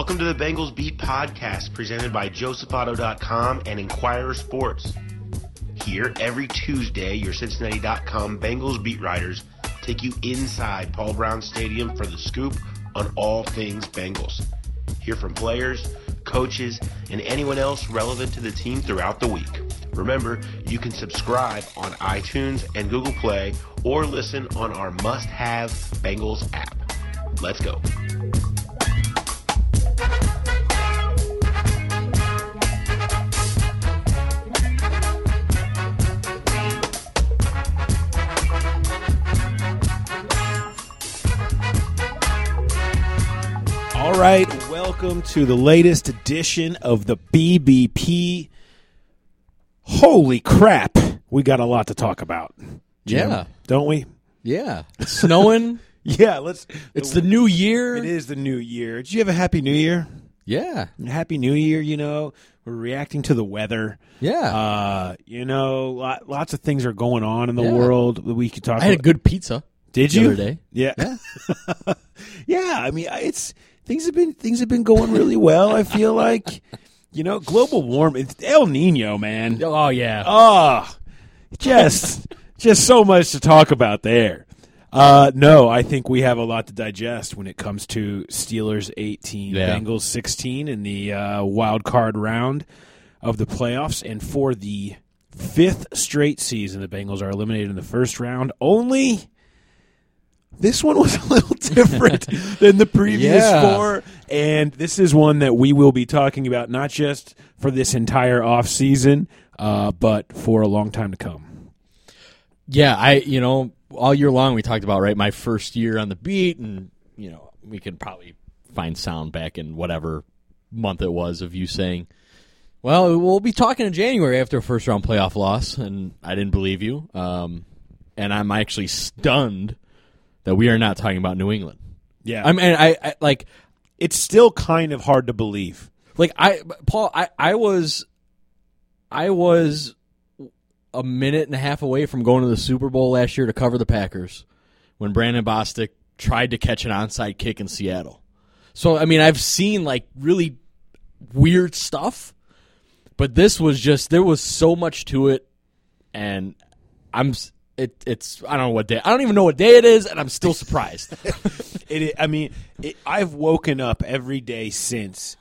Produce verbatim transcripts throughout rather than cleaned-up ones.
Welcome to the Bengals Beat Podcast, presented by Joseph Auto dot com and Inquirer Sports. Here, every Tuesday, your Cincinnati dot com Bengals beat writers take you inside Paul Brown Stadium for the scoop on all things Bengals. Hear from players, coaches, and anyone else relevant to the team throughout the week. Remember, you can subscribe on iTunes and Google Play or listen on our must-have Bengals app. Let's go. All right, welcome to the latest edition of the B B P. Holy crap, we got a lot to talk about. Jim, Yeah. don't we? Yeah. It's snowing. Yeah, let's. It's the new year. It is the new year. Did you have a happy new year? Yeah. Happy new year, you know. We're reacting to the weather. Yeah. Uh, you know, lot, lots of things are going on in the Yeah. world that we could talk I had a about. good pizza. Did the you? other day. Yeah. Yeah. Yeah, I mean, it's things have been things have been going really well, I feel like. You know, global warming, El Nino, man. Oh, yeah. Oh, just just so much to talk about there. Uh, no, I think we have a lot to digest when it comes to Steelers eighteen, Yeah. Bengals sixteen in the uh, wild card round of the playoffs. And for the fifth straight season, the Bengals are eliminated in the first round. Only this one was a little different than the previous Yeah. four. And this is one that we will be talking about not just for this entire offseason, uh, but for a long time to come. Yeah, I, you know, all year long we talked about, right, my first year on the beat, and, you know, we could probably find sound back in whatever month it was of you saying, well, we'll be talking in January after a first-round playoff loss, and I didn't believe you. Um, and I'm actually stunned that we are not talking about New England. Yeah. I mean, I, I like... It's still kind of hard to believe. Like I, Paul, I, I was, I was a minute and a half away from going to the Super Bowl last year to cover the Packers when Brandon Bostic tried to catch an onside kick in Seattle. So I mean, I've seen like really weird stuff, but this was just there was so much to it, and I'm it. It's I don't know what day. I don't even know what day it is, and I'm still surprised. It, I mean, it, I've woken up every day since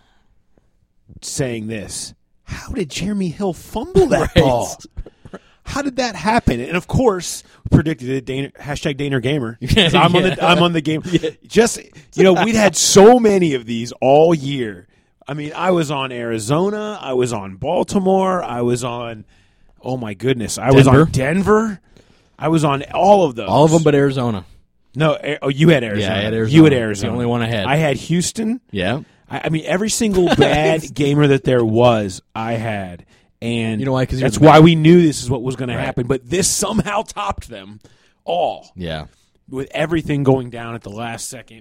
saying this. How did Jeremy Hill fumble that Right. ball? How did that happen? And of course, predicted it. Daner, hashtag Daner Gamer. 'Cause I'm on the I'm on the game. Yeah. Just you know, we'd had so many of these all year. I mean, I was on Arizona. I was on Baltimore. I was on. Oh my goodness! I was Denver. on Denver. I was on all of those. All of them, but Arizona. No, A- oh, you had Arizona. Yeah, I had Arizona. You had It's Arizona. the only one I had. I had Houston. Yeah. I, I mean, every single bad gamer that there was, I had. And You know why? 'Cause you're that's the why best. we knew this is what was going Right. to happen. But this somehow topped them all Yeah. with everything going down at the last second.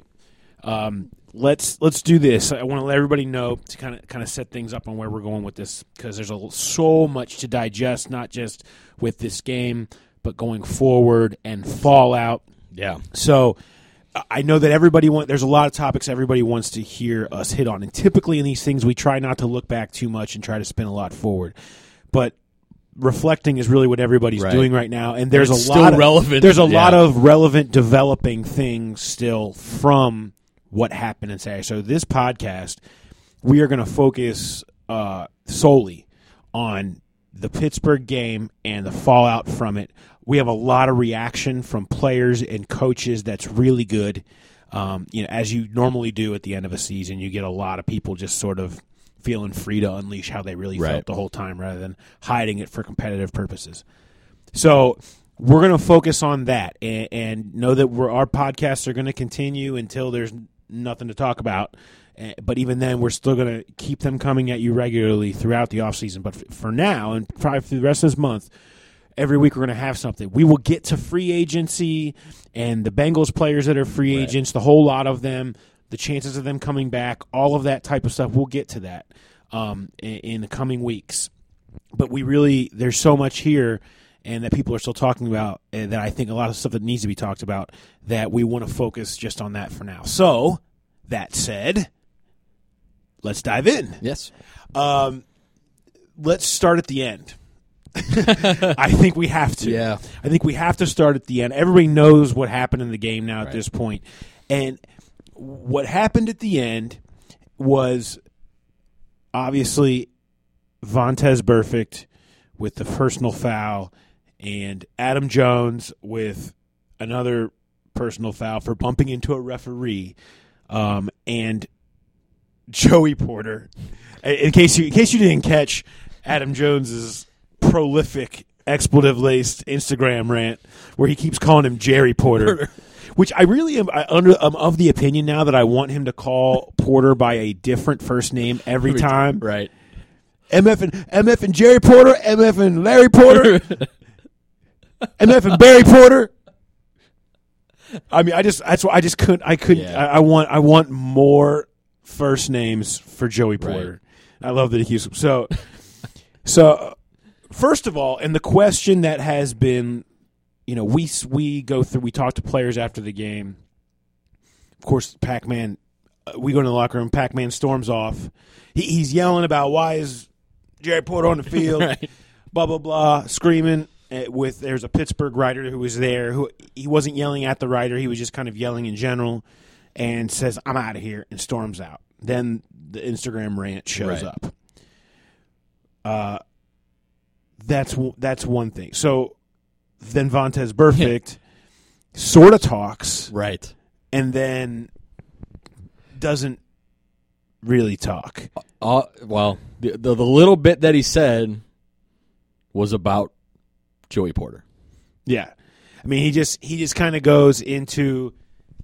Um, let's let's do this. I want to let everybody know to kind of kind of set things up on where we're going with this because there's a, so much to digest, not just with this game, but going forward and fallout. Yeah. So I know that everybody want. There's a lot of topics everybody wants to hear us hit on, and typically in these things we try not to look back too much and try to spin a lot forward. But reflecting is really what everybody's Right. doing right now, and there's It's a still lot of relevant. There's a Yeah. lot of relevant developing things still from what happened in Saturday. So this podcast, we are going to focus uh, solely on the Pittsburgh game and the fallout from it. We have a lot of reaction from players and coaches that's really good. Um, you know, as you normally do at the end of a season, you get a lot of people just sort of feeling free to unleash how they really Right. felt the whole time rather than hiding it for competitive purposes. So we're going to focus on that and, and know that we're, our podcasts are going to continue until there's nothing to talk about. Uh, But even then, we're still going to keep them coming at you regularly throughout the offseason. But f- for now, and probably for the rest of this month, every week we're going to have something. We will get to free agency and the Bengals players that are free Right. agents, the whole lot of them, the chances of them coming back, all of that type of stuff. We'll get to that um, in, in the coming weeks. But we really, there's so much here and that people are still talking about and that I think a lot of stuff that needs to be talked about that we want to focus just on that for now. So, that said, let's dive in. Yes. Um, let's start at the end. I think we have to. Yeah. I think we have to start at the end. Everybody knows what happened in the game now at Right. this point. And what happened at the end was obviously Vontaze Burfict with the personal foul and Adam Jones with another personal foul for bumping into a referee, um, and Joey Porter. In case you in case you didn't catch Adam Jones's prolific expletive-laced Instagram rant where he keeps calling him Jerry Porter, which I really am I under I'm of the opinion now that I want him to call Porter by a different first name every time. Right. M F and M F and Jerry Porter, M F and Larry Porter, M F and Barry Porter. I mean, I just that's why I just couldn't. I couldn't. Yeah. I, I want. I want more first names for Joey Porter. Right. I love that he keeps so. So, first of all, and the question that has been, you know, we we go through. We talk to players after the game. Of course, Pac-Man. Uh, we go into the locker room. Pac-Man storms off. He, he's yelling about why is Jerry Porter on the field, Right. blah blah blah, screaming. With there's a Pittsburgh writer who was there who he wasn't yelling at the writer, he was just kind of yelling in general, and says I'm out of here and storms out. Then the Instagram rant shows Right. up. Uh, that's that's one thing. So then Vontaze Burfict sort of talks, Right. and then doesn't really talk. Uh, well, the, the the little bit that he said was about Joey Porter. Yeah. I mean, he just he just kind of goes into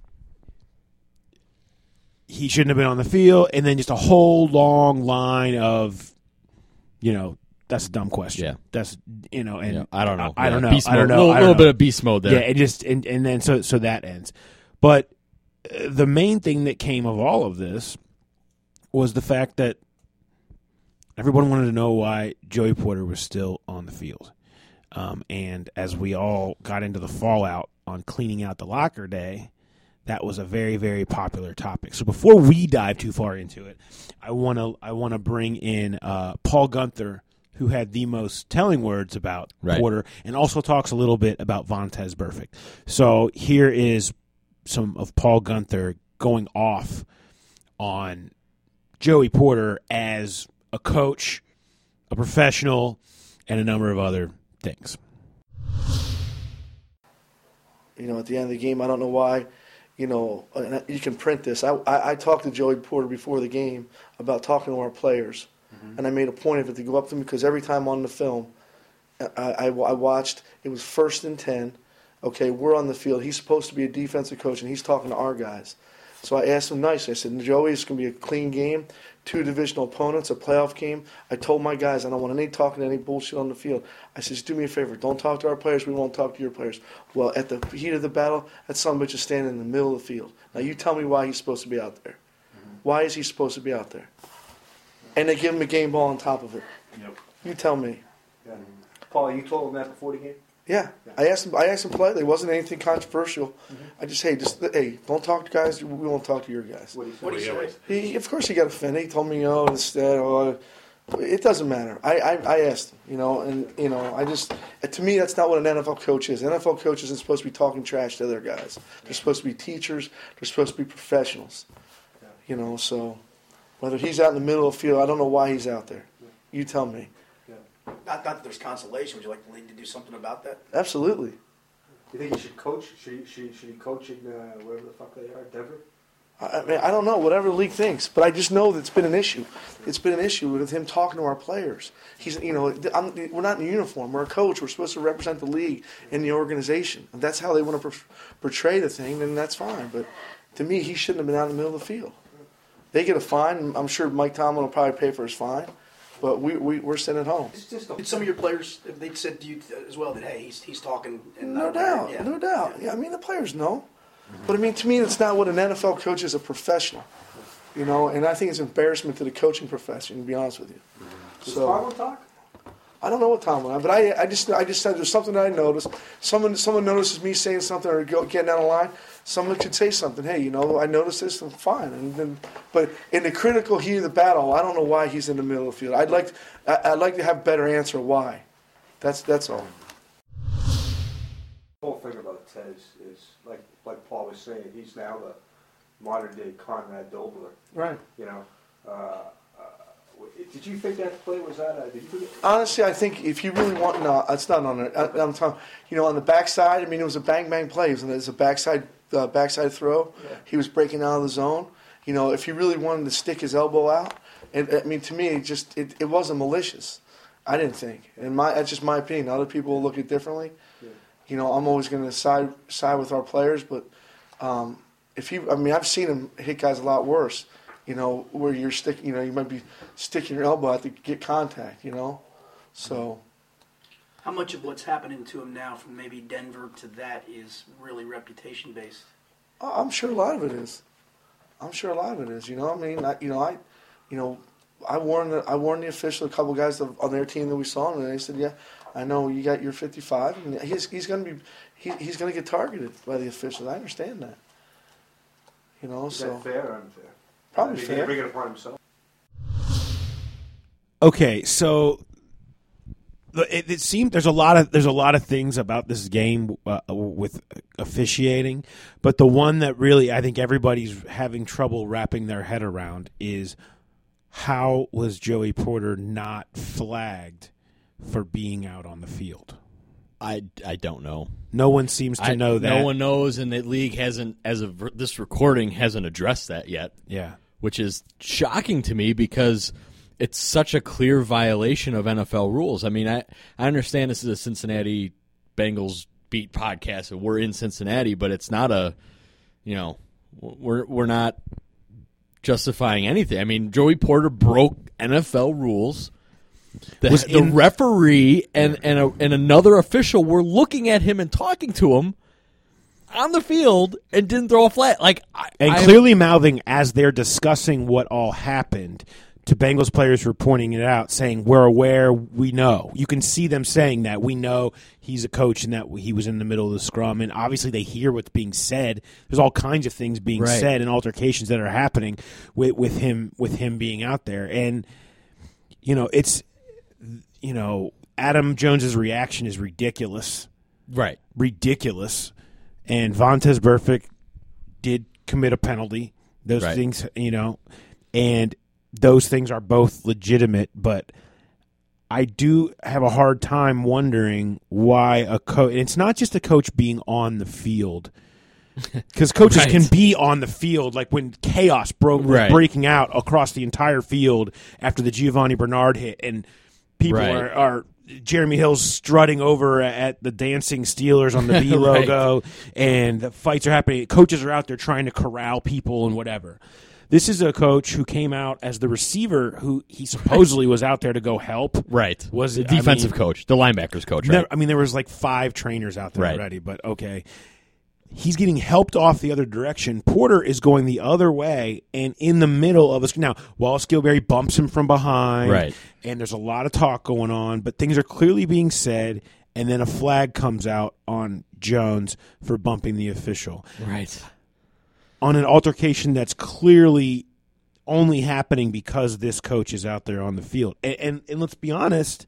he shouldn't have been on the field, and then just a whole long line of, you know, that's a dumb question. Yeah. That's, you know, and Yeah, I don't know. I, I don't Yeah, know. beast I don't mode. know. Little, I don't little know. bit of beast mode there. Yeah, it just and, and then so so that ends. But uh, the main thing that came of all of this was the fact that everyone wanted to know why Joey Porter was still on the field. Um, and as we all got into the fallout on cleaning out the locker day, that was a very, very popular topic. So before we dive too far into it, I want to I want to bring in uh, Paul Gunther, who had the most telling words about Right. Porter, and also talks a little bit about Vontaze Burfict. So here is some of Paul Gunther going off on Joey Porter as a coach, a professional, and a number of other things. You know, at the end of the game, I don't know why, you know, and you can print this. I, I, I talked to Joey Porter before the game about talking to our players, mm-hmm. and I made a point of it to go up to him because every time on the film, I, I, I watched, it was first and ten. Okay, we're on the field. He's supposed to be a defensive coach, and he's talking to our guys. So I asked him nicely. I said, Joey, it's going to be a clean game, two divisional opponents, a playoff game. I told my guys I don't want any talking, any bullshit on the field. I said, just do me a favor. Don't talk to our players. We won't talk to your players. Well, at the heat of the battle, that son of a bitch is standing in the middle of the field. Now, you tell me why he's supposed to be out there. Mm-hmm. Why is he supposed to be out there? And they give him a game ball on top of it. Yep. You tell me. Yeah. Paul, you told him that before the game? Yeah, I asked him. I asked him politely. It wasn't anything controversial. Mm-hmm. I just, hey, just hey, don't talk to guys. We won't talk to your guys. What did he say? He, of course, he got offended. He told me, oh, instead, oh, it doesn't matter. I, I, I asked him, you know, and you know, I just, to me, that's not what an N F L coach is. An N F L coach isn't supposed to be talking trash to other guys. They're supposed to be teachers. They're supposed to be professionals. You know, so whether he's out in the middle of the field, I don't know why he's out there. You tell me. Not, not that there's consolation. Would you like the league to do something about that? Absolutely. You think he should coach? Should he, should, should he coach in uh, wherever the fuck they are, Denver? I mean, I don't know, whatever the league thinks, but I just know that it's been an issue. It's been an issue with him talking to our players. He's, you know, I'm, we're not in uniform. We're a coach. We're supposed to represent the league and the organization. If that's how they want to portray the thing, then that's fine. But to me, he shouldn't have been out in the middle of the field. They get a fine. I'm sure Mike Tomlin will probably pay for his fine, but we, we, we're sitting at home. Did some of your players, they said to you as well that, hey, he's he's talking? And No doubt, yeah. no doubt. Yeah, I mean, the players know. But, I mean, to me, it's not what an N F L coach is, a professional. You know, and I think it's an embarrassment to the coaching profession, to be honest with you. Does So, Fargo talk? I don't know what time went on, but I, I just, I just said there's something that I noticed. Someone, someone notices me saying something or go, getting down the line. Someone could say something. Hey, you know, I noticed this. I'm fine. And then, but in the critical heat of the battle, I don't know why he's in the middle of the field. I'd like, to, I, I'd like to have a better answer why. That's, that's all. The whole thing about Ted is, is like, like Paul was saying. He's now the modern day Conrad Dobler. Right. You know. Uh, Did you think that play was that? Uh, did you Honestly, I think if you really want, no, it's not on it. I- I'm talking, you know, on the backside. I mean, it was a bang bang play. It was, it was a backside uh, backside throw. Yeah. He was breaking out of the zone. You know, if he really wanted to stick his elbow out, it, I mean, to me, it just it, it wasn't malicious. I didn't think, and my that's just my opinion. Other people will look at it differently. Yeah. You know, I'm always going to side side with our players, but um, if he, I mean, I've seen him hit guys a lot worse. You know, where you're sticking, you know, you might be sticking your elbow out to get contact, you know. So, How much of what's happening to him now, from maybe Denver to that, is really reputation based? I'm sure a lot of it is. I'm sure a lot of it is. You know, I mean, I, you know, I, you know, I warned the, I warned the official, a couple guys on their team that we saw, and they said, "Yeah, I know you got your fifty-five, and he's he's going to be, he, he's going to get targeted by the officials. I understand that. You know, is so that fair or unfair? probably I mean, fair. He bring it upon himself. Okay, so the- it, it seemed there's a lot of there's a lot of things about this game uh, with officiating, but the one that really I think everybody's having trouble wrapping their head around is how was Joey Porter not flagged for being out on the field? I, I don't know. No one seems to I, know that. No one knows, and the league hasn't, as of this recording, hasn't addressed that yet. Yeah. Which is shocking to me because it's such a clear violation of N F L rules. I mean, I, I understand this is a Cincinnati Bengals beat podcast, and we're in Cincinnati, but it's not a, you know, we're we're not justifying anything. I mean, Joey Porter broke N F L rules. The, Was the in- referee and and, a, and another official were looking at him and talking to him on the field and didn't throw a flag. Like, I, And I- clearly mouthing as they're discussing what all happened to Bengals players who are pointing it out, saying, we're aware, we know. You can see them saying that. We know he's a coach and that he was in the middle of the scrum. And obviously they hear what's being said. There's all kinds of things being Right. said and altercations that are happening with, with him with him being out there. And, you know, it's, you know, Adam Jones's reaction is ridiculous. right. Ridiculous. And Vontaze Burfict did commit a penalty. Those Right. things, you know, and those things are both legitimate, but I do have a hard time wondering why a coach. It's not just a coach being on the field, because coaches Right. can be on the field, like when chaos broke, was Right. breaking out across the entire field after the Giovanni Bernard hit, and people Right. are, are Jeremy Hill's strutting over at the dancing Steelers on the B Right. logo, and the fights are happening. Coaches are out there trying to corral people and whatever. This is a coach who came out as the receiver who he supposedly was out there to go help. Right. Was the it- I defensive mean- coach, the linebackers coach, right? There- I mean, there was like five trainers out there Right. already, but okay. He's getting helped off the other direction. Porter is going the other way and in the middle of us. Now, Wallace Gilberry bumps him from behind, Right. and there's a lot of talk going on, but things are clearly being said, and then a flag comes out on Jones for bumping the official Right. on an altercation that's clearly only happening because this coach is out there on the field. And, and, and let's be honest,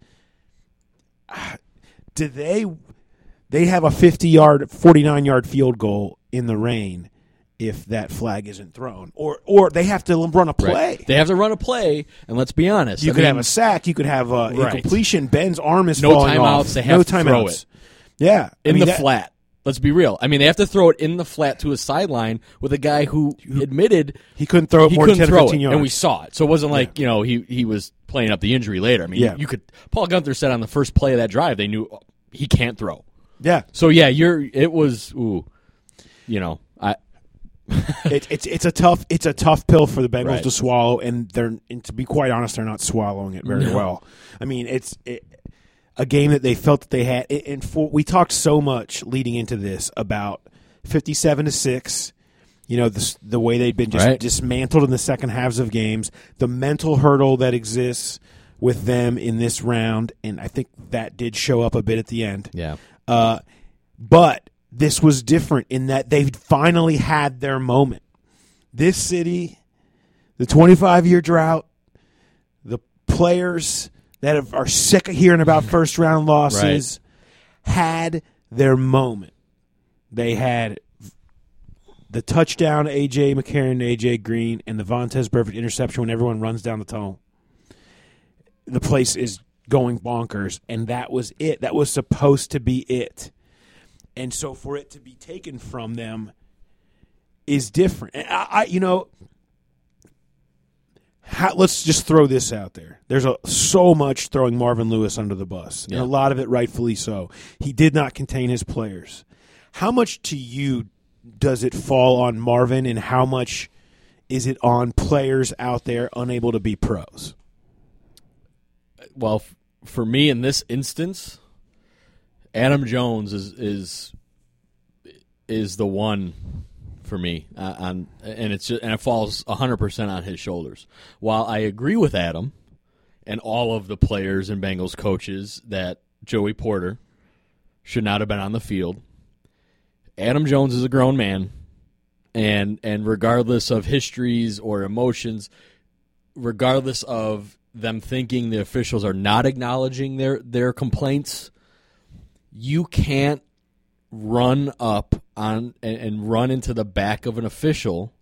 do they they have a fifty-yard, forty-nine-yard field goal in the rain if that flag isn't thrown? Or or they have to run a play. Right. They have to run a play, and let's be honest. You I could mean, have a sack. You could have a Right. incompletion. Ben's arm is No falling timeouts, off. they have no to throw timeouts. it. Yeah. I in mean, the that- flat. Let's be real. I mean, they have to throw it in the flat to a sideline with a guy who admitted He couldn't throw it he more than couldn't ten or throw fifteen it, yards. and we saw it. So it wasn't like you know he he was playing up the injury later. I mean, Yeah. you could. Paul Gunther said on the first play of that drive, they knew he can't throw. Yeah. So yeah, you're. It was ooh, you know, I it, it's it's a tough it's a tough pill for the Bengals Right. to swallow, and they're and to be quite honest, they're not swallowing it very No. well. I mean, it's it, a game that they felt that they had. And for, we talked so much leading into this about fifty-seven to six. You know, the the way they'd been just Right. dismantled in the second halves of games, the mental hurdle that exists with them in this round, and I think that did show up a bit at the end. Yeah. Uh, but this was different in that they finally had their moment. This city, the twenty-five-year drought, the players that have, are sick of hearing about first-round losses right. had their moment. They had the touchdown to A J McCarron, A J Green, and the Vontaze Burfict interception when everyone runs down the tunnel. The place is going bonkers, and that was it. That was supposed to be it. And so for it to be taken from them is different. And I, I you know, how, let's just throw this out there. There's a, so much throwing Marvin Lewis under the bus, yeah. and a lot of it rightfully so. He did not contain his players. How much to you does it fall on Marvin, and how much is it on players out there unable to be pros? Well, f- for me in this instance, Adam Jones is is is the one for me uh, on, and it's just, and it falls one hundred percent on his shoulders. While I agree with Adam and all of the players and Bengals coaches that Joey Porter should not have been on the field, Adam Jones is a grown man, and and regardless of histories or emotions, regardless of them thinking the officials are not acknowledging their, their complaints, you can't run up on and, and run into the back of an official,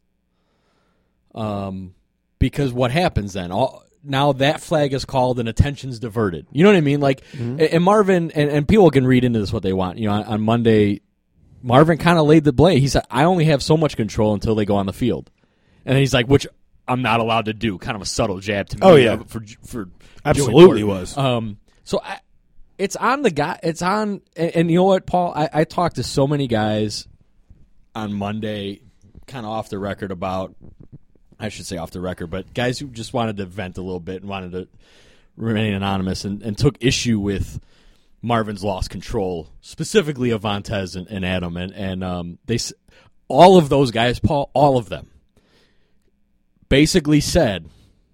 um, because what happens then? All, now that flag is called and attention's diverted. You know what I mean? Like, mm-hmm. and Marvin, and, and people can read into this what they want. You know, on, on Monday, Marvin kind of laid the blame. He said, I only have so much control until they go on the field. And he's like, which I'm not allowed to do. Kind of a subtle jab to me. Oh, yeah. For, for Absolutely was. Um, so I, it's on the guy. It's on, and, and you know what, Paul? I, I talked to so many guys on Monday, kind of off the record about, I should say off the record, but guys who just wanted to vent a little bit and wanted to remain anonymous and, and took issue with Marvin's lost control, specifically of Vontaze and, and Adam. And, and um, they, all of those guys, Paul, all of them, basically said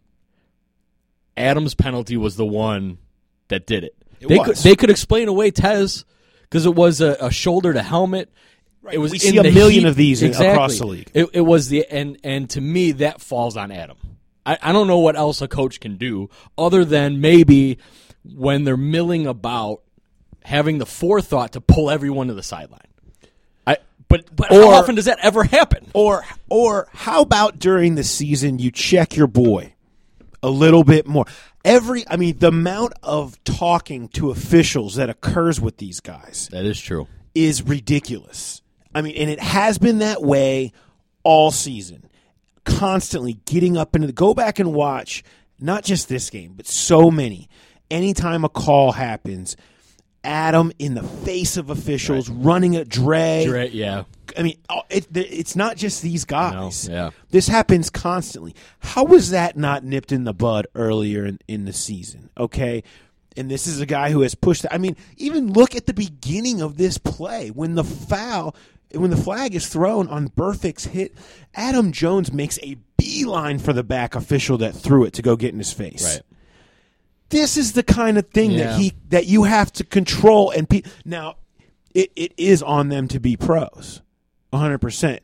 Adam's penalty was the one that did it. it they was. could they could explain away Tez because it was a, a shoulder to helmet. Right. It was we in see a the million heat. of these exactly. across the league. It, it was the and and to me that falls on Adam. I, I don't know what else a coach can do other than maybe when they're milling about having the forethought to pull everyone to the sideline. But but or, how often does that ever happen? Or or how about during the season you check your boy a little bit more? Every I mean the amount of talking to officials that occurs with these guys. That is true. Is ridiculous. I mean, and it has been that way all season. Constantly getting up into the go back and watch not just this game, but so many. Anytime a call happens, Adam in the face of officials, right. running a Dre. Dre, yeah. I mean, it, it's not just these guys. No, yeah. This happens constantly. How was that not nipped in the bud earlier in, in the season? Okay, and this is a guy who has pushed. I mean, even look at the beginning of this play when the foul, when the flag is thrown on Burfict's hit. Adam Jones makes a beeline for the back official that threw it to go get in his face. Right. This is the kind of thing yeah. that he that you have to control. And pe- now, it, it is on them to be pros, one hundred percent.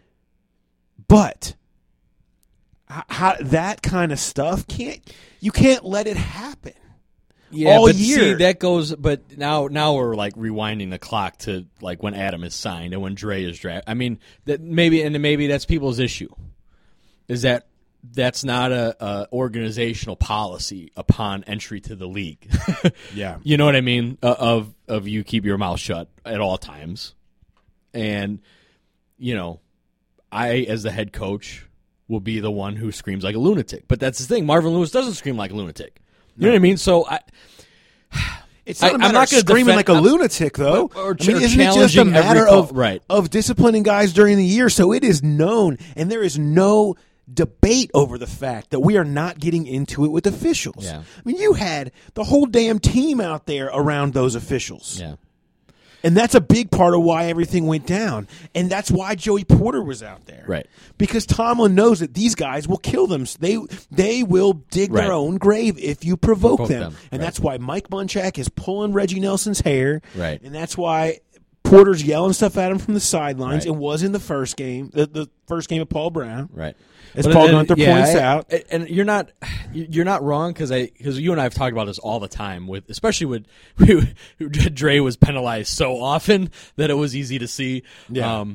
But how, how, that kind of stuff can't you can't let it happen. Yeah, all but year. See, that goes. But now, now we're like rewinding the clock to like when Adam is signed and when Dre is drafted. I mean, that maybe and maybe that's people's issue. Is that that's not a, a organizational policy upon entry to the league. Yeah, you know what I mean. Uh, of of you keep your mouth shut at all times, and you know, I as the head coach will be the one who screams like a lunatic. But that's the thing. Marvin Lewis doesn't scream like a lunatic. You know what I mean? So I, it's not I, a matter I'm not of screaming defend, like a I'm, lunatic, though. Or, or, I mean, or isn't it just a matter call, of right. of disciplining guys during the year so it is known, and there is no debate over the fact that we are not getting into it with officials. Yeah. I mean, you had the whole damn team out there around those officials. Yeah. And that's a big part of why everything went down. And that's why Joey Porter was out there. Right. Because Tomlin knows that these guys will kill them. They they will dig Right. their own grave if you provoke, Provoke them. them. And Right. that's why Mike Munchak is pulling Reggie Nelson's hair. Right. And that's why Porter's yelling stuff at him from the sidelines. Right. It was in the first game, the, the first game of Paul Brown. Right. As But Paul then- Gunther yeah, points I- out. and you're not you're not wrong because I because you and I have talked about this all the time with especially with Dre was penalized so often that it was easy to see. Yeah. Um,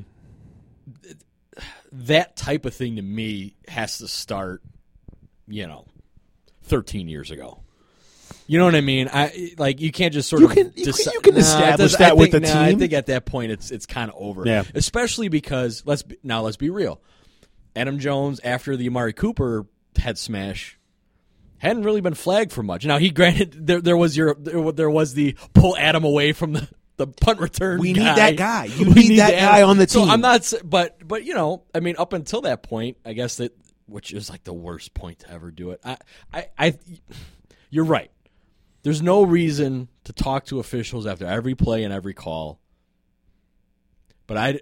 that type of thing to me has to start, you know, thirteen years ago. You know what I mean? I like you can't just sort You of can- you can- deci- you can Nah, it establish doesn't- that I with think- the nah, I team. think at that point it's it's kind of over. Yeah. Especially because let's be, now let's be real. Adam Jones after the Amari Cooper head smash hadn't really been flagged for much. Now he granted there there was your there, there was the pull Adam away from the, the punt return. We guy. need that guy. You We need that guy on the So team. I'm not, s- but but you know, I mean, up until that point, I guess that which is like the worst point to ever do it. I I, I you're right. There's no reason to talk to officials after every play and every call. But I,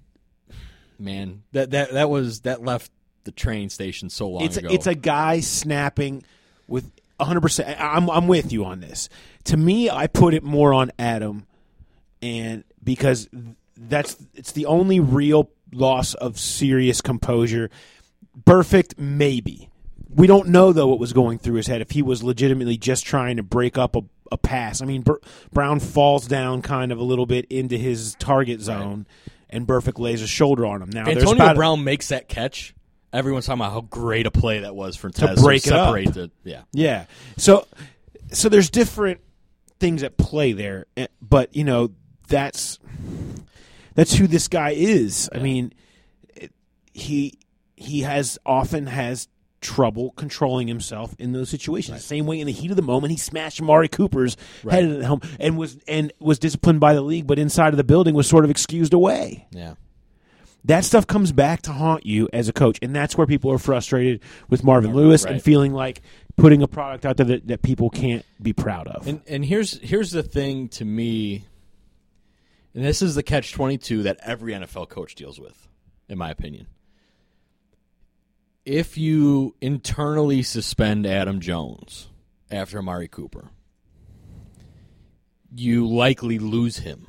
man, that that that was that left the train station so long It's ago. a, it's a guy snapping with one hundred percent. I'm I'm with you on this. To me, I put it more on Adam, and because that's it's the only real loss of serious composure. Perfect, maybe. We don't know, though, what was going through his head, if he was legitimately just trying to break up a, a pass. I mean, Bur- Brown falls down kind of a little bit into his target zone, and Burfict lays a shoulder on him. Now, If there's Antonio about Brown makes that catch, everyone's talking about how great a play that was for Tez break it up. separate the yeah. Yeah. So so there's different things at play there, eh, but you know, that's that's who this guy is. I mean, it, he he has often has trouble controlling himself in those situations. Right. Same way in the heat of the moment, he smashed Amari Cooper's Right. head at home and was and was disciplined by the league, but inside of the building was sort of excused away. Yeah. That stuff comes back to haunt you as a coach, and that's where people are frustrated with Marvin Lewis Right. and feeling like putting a product out there that, that people can't be proud of. And and here's here's the thing to me, and this is the catch twenty-two that every N F L coach deals with, in my opinion. If you internally suspend Adam Jones after Amari Cooper, you likely lose him.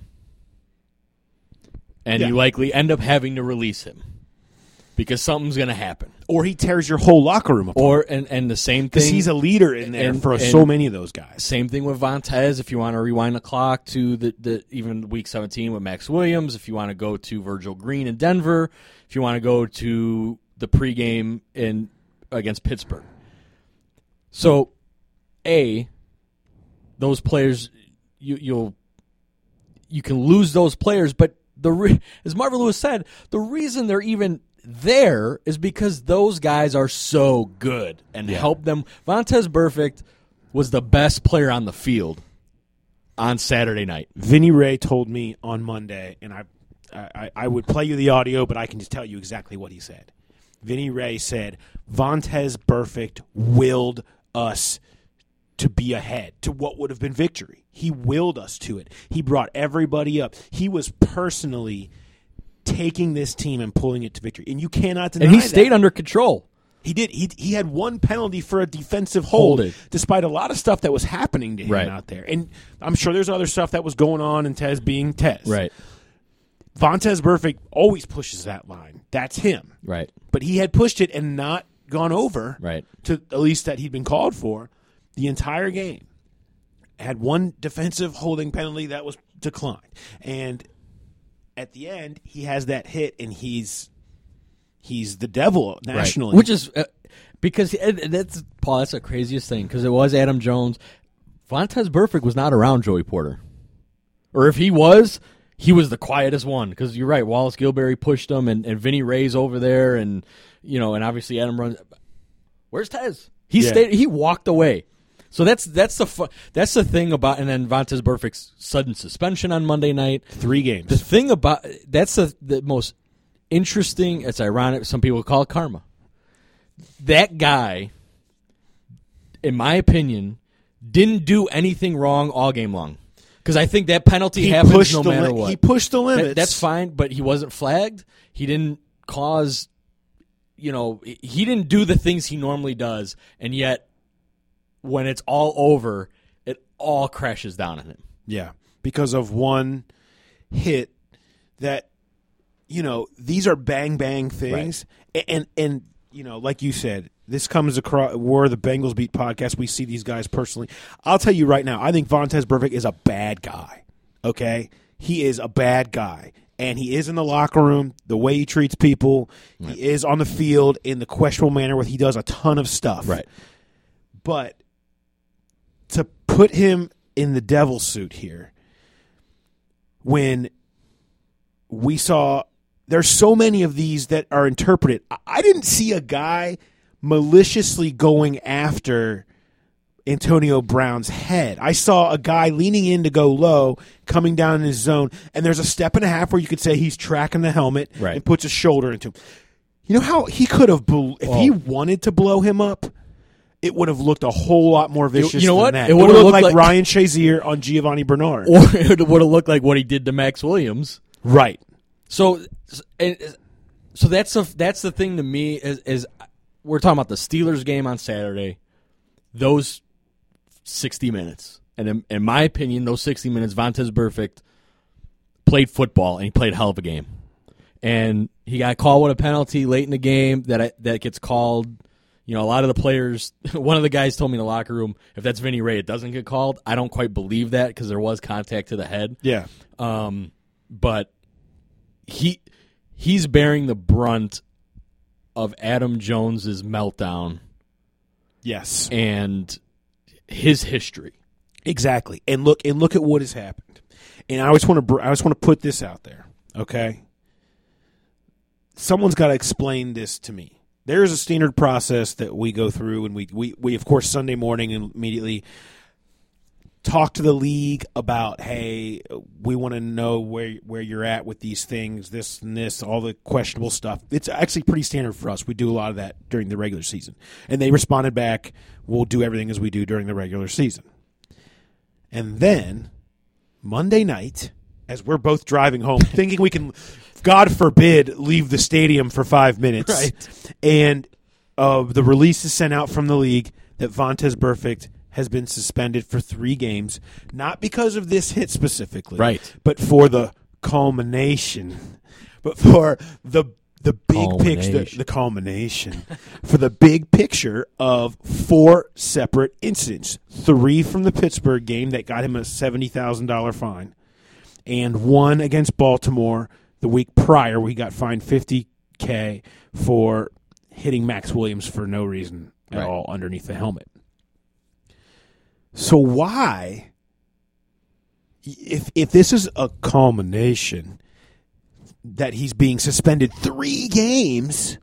And Yeah. you likely end up having to release him because something's going to happen. or he tears your whole locker room apart. Or and, and the same Because thing. he's a leader in there and- for and- so many of those guys. Same thing with Vontez. If you want to rewind the clock to the, the even week seventeen with Max Williams, if you want to go to Virgil Green in Denver, if you want to go to the pregame in against Pittsburgh. So, A, those players you you'll you can lose those players, but the re- as Marvin Lewis said, the reason they're even there is because those guys are so good and help them. Vontez Burfict was the best player on the field on Saturday night. Vinny Ray told me on Monday, and I, I, I would play you the audio, but I can just tell you exactly what he said. Vinny Ray said, Vontez Burfict willed us to be ahead, to what would have been victory. He willed us to it. He brought everybody up. He was personally taking this team and pulling it to victory. And you cannot deny And he that. stayed under control. He did. He he had one penalty for a defensive hold, Hold it. despite a lot of stuff that was happening to him Right. out there. And I'm sure there's other stuff that was going on in Tez being Tez. Right. Vontez Burfict always pushes that line. That's him. Right. But he had pushed it and not gone over Right. to at least that he'd been called for the entire game. Had one defensive holding penalty that was declined. And at the end, he has that hit, and he's he's the devil nationally. Right. Which is uh, because uh, that's Paul. That's the craziest thing because it was Adam Jones. Vontez Burfict was not around Joey Porter, or if he was, he was the quietest one. Because you're right, Wallace Gilberry pushed him, and, and Vinny Ray's over there, and you know, and obviously Adam runs. Where's Tez? He Yeah. stayed. He walked away. So that's that's the fu- that's the thing about, and then Vontez Burfict's sudden suspension on Monday night. Three games. The thing about that's the, the most interesting. It's ironic. Some people call it karma. That guy, in my opinion, didn't do anything wrong all game long. Because I think that penalty he happens pushed no the matter li- what. He pushed the limits. That- that's fine, but he wasn't flagged. He didn't cause, you know, he didn't do the things he normally does, and yet when it's all over, it all crashes down on him. Yeah, because of one hit that, you know, these are bang bang things, right. and and you know, like you said, this comes across. We're the Bengals Beat podcast. We see these guys personally. I'll tell you right now, I think Vontaze Burfict is a bad guy. Okay, he is a bad guy, and he is in the locker room. The way he treats people, right. He is on the field in the questionable manner where he does a ton of stuff. Right, but to put him in the devil suit here, when we saw there's so many of these that are interpreted. I didn't see a guy maliciously going after Antonio Brown's head. I saw a guy leaning in to go low, coming down in his zone, and there's a step and a half where you could say he's tracking the helmet right. and puts a shoulder into him. You know how he could have, if oh. he wanted to blow him up, it would have looked a whole lot more vicious you know than what? that. It It would would have have looked looked like, like Ryan Shazier on Giovanni Bernard. Or it would have looked like what he did to Max Williams. Right. So, and, so that's the that's the thing to me is, is we're talking about the Steelers game on Saturday. Those sixty minutes, and in, in my opinion, those sixty minutes, Vontaze Burfict played football and he played a hell of a game. And he got called with a penalty late in the game that I, that gets called. You know, a lot of the players. One of the guys told me in the locker room, if that's Vinny Ray, it doesn't get called. I don't quite believe that because there was contact to the head. Yeah, um, but. He he's bearing the brunt of Adam Jones's meltdown. Yes, and his history. Exactly. And look and look at what has happened. And I just want to I just want to put this out there, okay? Someone's got to explain this to me. There is a standard process that we go through, and we we we of course Sunday morning and immediately talk to the league about, hey, we want to know where where you're at with these things, this and this, all the questionable stuff. It's actually pretty standard for us. We do a lot of that during the regular season. And they responded back, we'll do everything as we do during the regular season. And then Monday night, as we're both driving home, thinking we can, God forbid, leave the stadium for five minutes. Right. And uh, the release is sent out from the league that Vontaze Burfict has been suspended for three games, not because of this hit specifically, right, but for the culmination, but for the the big picture, the, the culmination, for the big picture of four separate incidents: three from the Pittsburgh game that got him a seventy thousand dollar fine, and one against Baltimore the week prior, where he got fined fifty K for hitting Max Williams for no reason at right. all underneath the helmet. So why, if if this is a culmination that he's being suspended three games,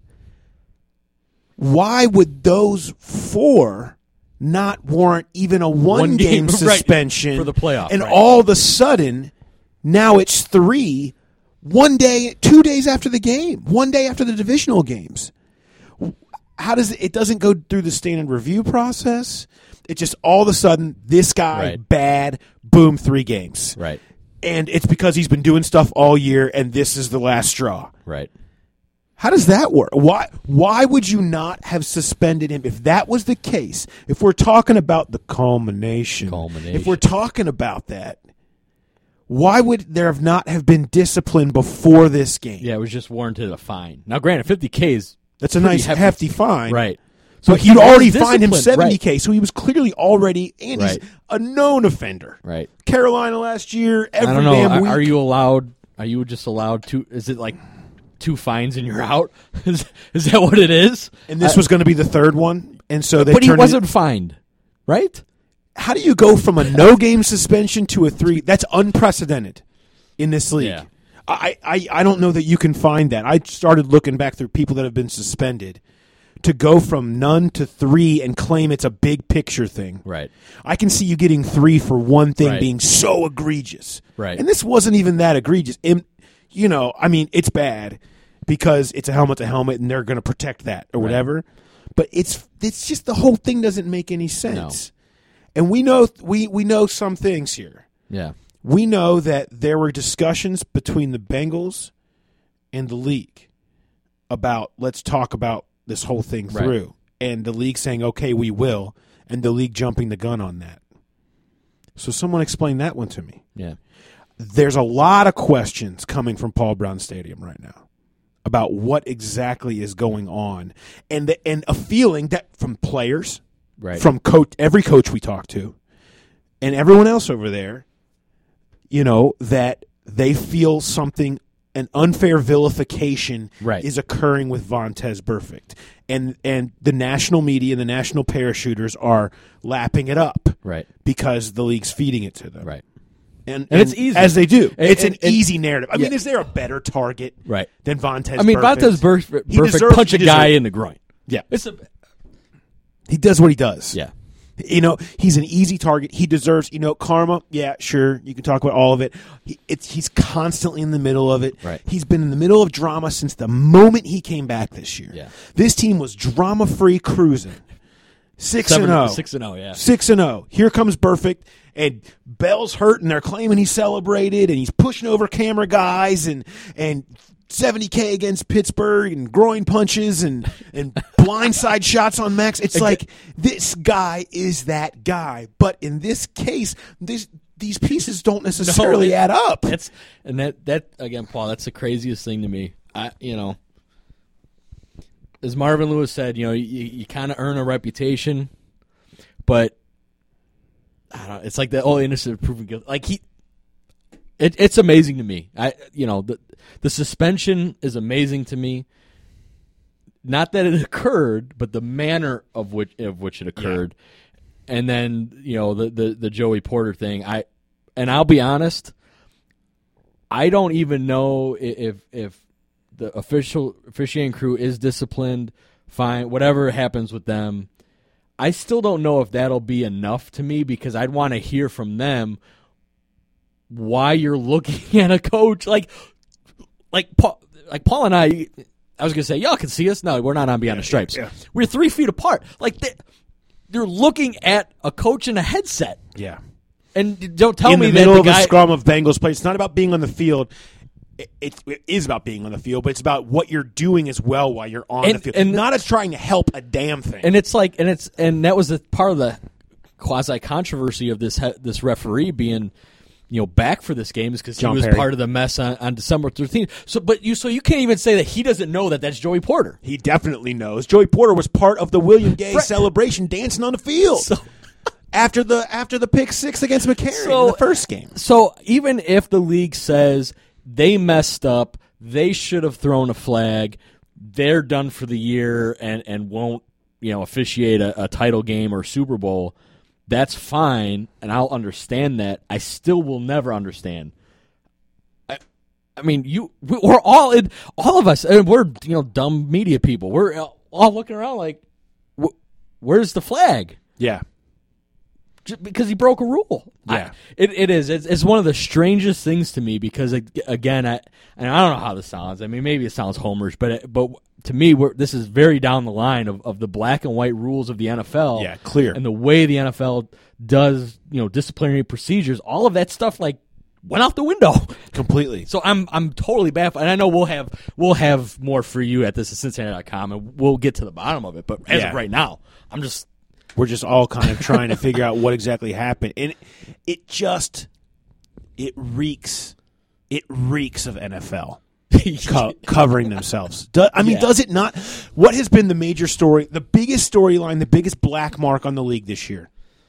why would those four not warrant even a one-game one suspension right, for the playoff? And right. all of a sudden, now it's three, one day, two days after the game, one day after the divisional games. How does it, it doesn't go through the standard review process? It just all of a sudden, this guy, right. bad, boom, three games. Right. And it's because he's been doing stuff all year, and this is the last straw. Right. How does that work? Why Why would you not have suspended him if that was the case? If we're talking about the culmination, culmination. if we're talking about that, why would there have not have been discipline before this game? Yeah, it was just warranted a fine. Now, granted, fifty K is That's a nice hefty, hefty fine. Right. So but he'd he already was fined him disciplined, seventy K, right. so he was clearly already, and right. he's a known offender. Right. Carolina last year, every I don't know. damn Are, week. are you allowed? Are you just allowed to? Is it like two fines and you're out? is, is that what it is? And this I, was going to be the third one, and so they. But he turned wasn't it, fined, right? How do you go from a no game suspension to a three? That's unprecedented in this league. Yeah. I, I I don't know that you can find that. I started looking back through people that have been suspended. To go from none to three and claim it's a big picture thing. Right. I can see you getting three for one thing right. being so egregious. Right. And this wasn't even that egregious. It, you know, I mean, it's bad because it's a helmet to helmet and they're going to protect that or whatever. Right. But it's it's just the whole thing doesn't make any sense. No. And we know we, we know some things here. Yeah. we know that there were discussions between the Bengals and the league about, let's talk about this whole thing Right. through. And the league saying, okay, we will, and the league jumping the gun on that. So someone explain that one to me. Yeah. There's a lot of questions coming from Paul Brown Stadium right now about what exactly is going on, and the, and a feeling that from players, Right. from coach, every coach we talk to, and everyone else over there, you know, that they feel something, an unfair vilification Right. is occurring with Vontaze Burfict, and and the national media and the national parachuters are lapping it up, Right. because the league's feeding it to them, Right. And, And it's easy. as they do. And- it's and- an and- easy narrative. I mean, yeah. is there a better target Right. than Vontaze? I mean, Burfict? Vontaze Burfict, He Burfict deserves- punch a he guy deserves- in the groin. Yeah, It's a he does what he does. yeah. You know, he's an easy target. He deserves, you know, karma. Yeah, sure. You can talk about all of it. He, it's, he's constantly in the middle of it. Right. He's been in the middle of drama since the moment he came back this year. Yeah. This team was drama-free cruising. Six Seven- and oh. Six and oh. Yeah. Six and oh. Here comes Burfict, and Bell's hurt, and they're claiming he celebrated, and he's pushing over camera guys, and and seventy K against Pittsburgh, and groin punches, and and blindside shots on Max. It's like, this guy is that guy, but in this case, this these pieces don't necessarily No, it- add up. That's and that that again, Paul. That's the craziest thing to me. I you know, as Marvin Lewis said, you know, you, you kind of earn a reputation, but I don't know. It's like the oh, innocent proven guilty. Like he, it, it's amazing to me. I you know the the suspension is amazing to me. Not that it occurred, but the manner of which of which it occurred, and then you know the, the the Joey Porter thing. I and I'll be honest, I don't even know if if the official officiating crew is disciplined. Fine, whatever happens with them, I still don't know if that'll be enough to me, because I'd want to hear from them why you're looking at a coach like like Paul, like Paul and I. I was gonna say y'all can see us. No, we're not on Beyond the Stripes. yeah. We're three feet apart. Like they, they're looking at a coach in a headset, Yeah. and don't tell in me the that middle the of guy, a scrum of Bengals play. It's not about being on the field. It, it, it is about being on the field, but it's about what you're doing as well while you're on And- the field. and- not as trying to help a damn thing. And it's like, and it's, and that was the part of the quasi controversy of this he- this referee being, you know, back for this game is because he John was Perry. part of the mess on, on December thirteenth. So, but you, so you can't even say that he doesn't know that that's Joey Porter. He definitely knows. Joey Porter was part of the William Gay Right. celebration, dancing on the field So, after the after the pick six against McCarron So- in the first game. so even if the league says they messed up, they should have thrown a flag, they're done for the year and and won't, you know, officiate a, a title game or Super Bowl. That's fine, and I'll understand that. I still will never understand. I, I mean, you we- we're all in, all of us, and we're you know dumb media people. We're all looking around like, wh- where's the flag? Yeah. Just because he broke a rule. Yeah. I, it it is. It's, it's one of the strangest things to me because ag- again, I and I don't know how this sounds. I mean, maybe it sounds homerish, but it, but to me, we're, this is very down the line of, of the black and white rules of the N F L. Yeah, clear. And the way the N F L does, you know, disciplinary procedures. All of that stuff like went out the window. Completely. So I'm I'm totally baffled, and I know we'll have we'll have more for you at this at Cincinnati dot com, and we'll get to the bottom of it. But as Yeah. of right now, I'm just. We're just all kind of trying to figure out what exactly happened. And it just it reeks it reeks of N F L. Co- covering themselves. Do, I mean, Yeah. does it not? What has been the major story, the biggest storyline, the biggest black mark on the league this year?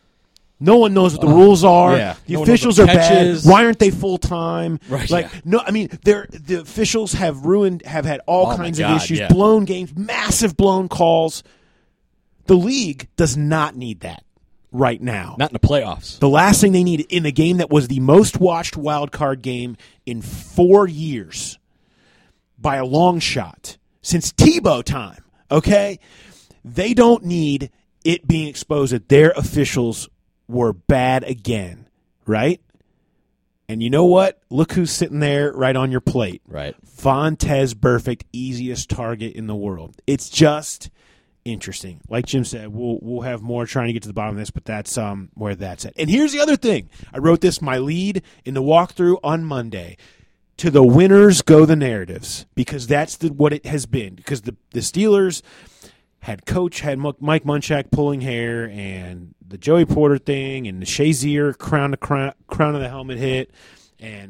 No one knows what the rules are. yeah. The No one knows officials what are catches. bad. Why aren't they full time? Right, Like yeah. no, I mean, they're the officials have ruined, have had all Oh, my kinds God, of issues, yeah. blown games, massive blown calls. The league does not need that right now. Not in the playoffs. The last thing they need in a game that was the most watched wild card game in four years by a long shot since Tebow time, okay? They don't need it being exposed that their officials were bad again, right? And you know what? Look who's sitting there right on your plate. Right. Vontaze Burfict, easiest target in the world. It's just, interesting. Like Jim said, we'll we'll have more trying to get to the bottom of this, but that's um where that's at. And here's the other thing. I wrote this my lead in the walkthrough on Monday. To the winners go the narratives, because that's the, what it has been. Because the the Steelers had coach had Mike Munchak pulling hair, and the Joey Porter thing, and the Shazier crown to crown, crown of the helmet hit, and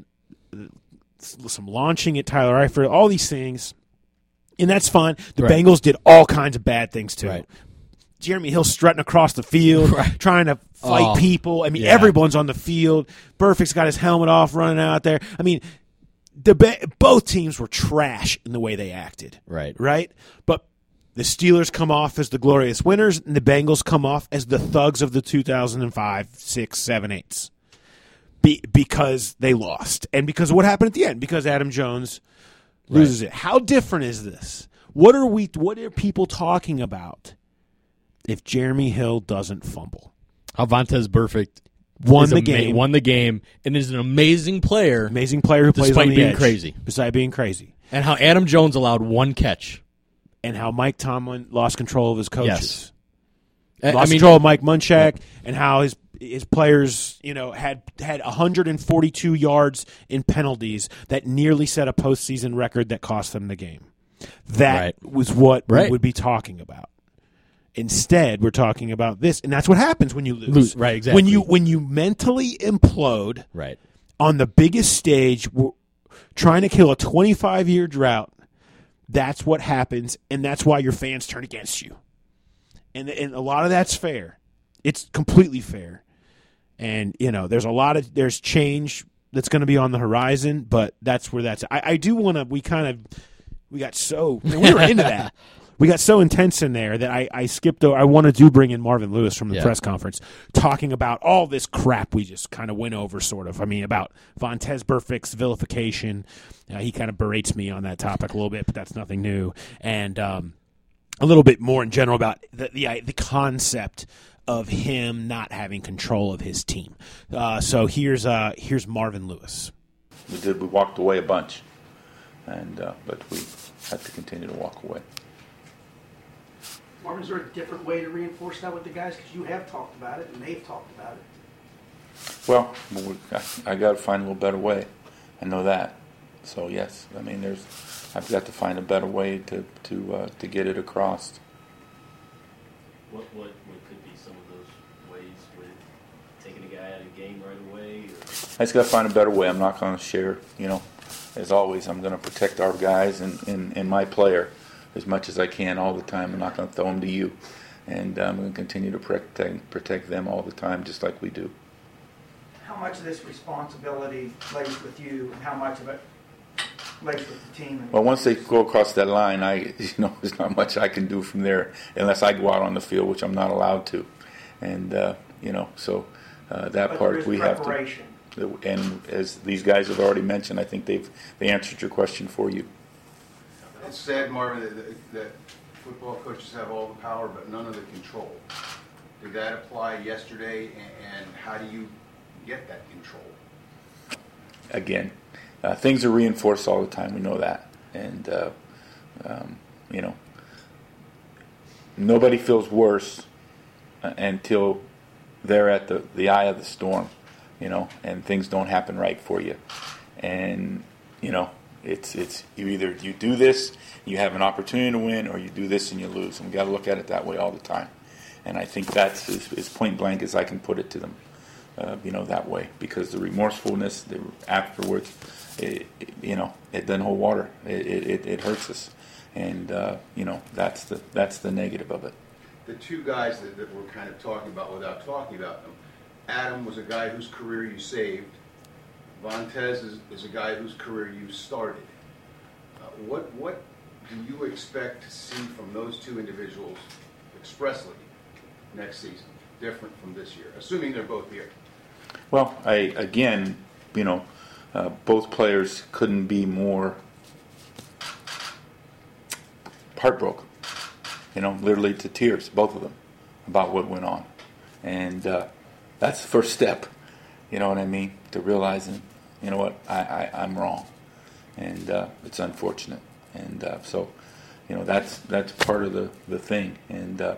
some launching at Tyler Eifert, all these things. And that's fine. The right. Bengals did all kinds of bad things, too. Right. Jeremy Hill strutting across the field, right. trying to fight oh, people. I mean, yeah. everyone's on the field. Burfict's got his helmet off, running out there. I mean, the both teams were trash in the way they acted. Right. Right? But the Steelers come off as the glorious winners, and the Bengals come off as the thugs of the two thousand five, six, seven, eights. Be, because they lost. And because of what happened at the end. Because Adam Jones loses right. it. How different is this? What are we? What are people talking about if Jeremy Hill doesn't fumble? How Vontaze Burfict won the ama- game, won the game, and is an amazing player. Amazing player who plays despite on the being edge, crazy. Despite being crazy, and how Adam Jones allowed one catch, and how Mike Tomlin lost control of his coaches. Yes. Lost I mean, control of Mike Munchak, and how his his players, you know, had had one hundred forty-two yards in penalties that nearly set a postseason record that cost them the game. That right. was what right. we would be talking about. Instead, we're talking about this, and that's what happens when you lose. lose. Right, exactly. When you when you mentally implode right. on the biggest stage, trying to kill a twenty-five year drought, that's what happens, and that's why your fans turn against you. And and a lot of that's fair. It's completely fair. And, you know, there's a lot of, there's change that's going to be on the horizon, but that's where that's, I, I do want to, we kind of, we got so, I mean, we were into that. We got so intense in there that I, I skipped over, I want to do bring in Marvin Lewis from the yeah. press conference, talking about all this crap we just kind of went over, sort of. I mean, about Vontaze Burfict's vilification. Uh, he kind of berates me on that topic a little bit, but that's nothing new. And um, a little bit more in general about the the, the concept of him not having control of his team. Uh, so here's uh, here's Marvin Lewis. We did. We walked away a bunch, and uh, but we had to continue to walk away. Marvin, is there a different way to reinforce that with the guys? Because you have talked about it, and they've talked about it. Well, I, I got to find a little better way. I know that. So yes, I mean, there's. I've got to find a better way to to uh, to get it across. What what what could be some of those ways with taking a guy out of the game right away? Or? I just got to find a better way. I'm not going to share, you know, as always, I'm going to protect our guys and, and, and my player as much as I can all the time. I'm not going to throw them to you. And I'm going to continue to protect, protect them all the time, just like we do. How much of this responsibility lays with you, and how much of it lays with the team? Well, once they go across that line, I, you know, there's not much I can do from there unless I go out on the field, which I'm not allowed to. And, uh, you know, so uh, that but part we have to. And as these guys have already mentioned, I think they've they answered your question for you. It's sad, Marvin, that, that football coaches have all the power but none of the control. Did that apply yesterday, and how do you get that control? Again, uh, things are reinforced all the time. We know that. And, uh, um, you know, nobody feels worse until they're at the, the eye of the storm, you know, and things don't happen right for you. And, you know, it's it's you either you do this, you have an opportunity to win, or you do this and you lose. And we've got to look at it that way all the time. And I think that's as, as point blank as I can put it to them, uh, you know, that way. Because the remorsefulness the, afterwards, it, it, you know, it doesn't hold water. It it, it hurts us. And, uh, you know, that's the that's the negative of it. The two guys that, that we're kind of talking about without talking about them, Adam was a guy whose career you saved. Vontaze is, is a guy whose career you started. Uh, what what do you expect to see from those two individuals expressly next season, different from this year, assuming they're both here? Well, I again, you know, uh, both players couldn't be more heartbroken, you know, literally to tears, both of them, about what went on. And uh, that's the first step, you know what I mean, to realizing, you know what, I, I, I'm wrong. And uh, it's unfortunate. And uh, so, you know, that's that's part of the, the thing. And uh,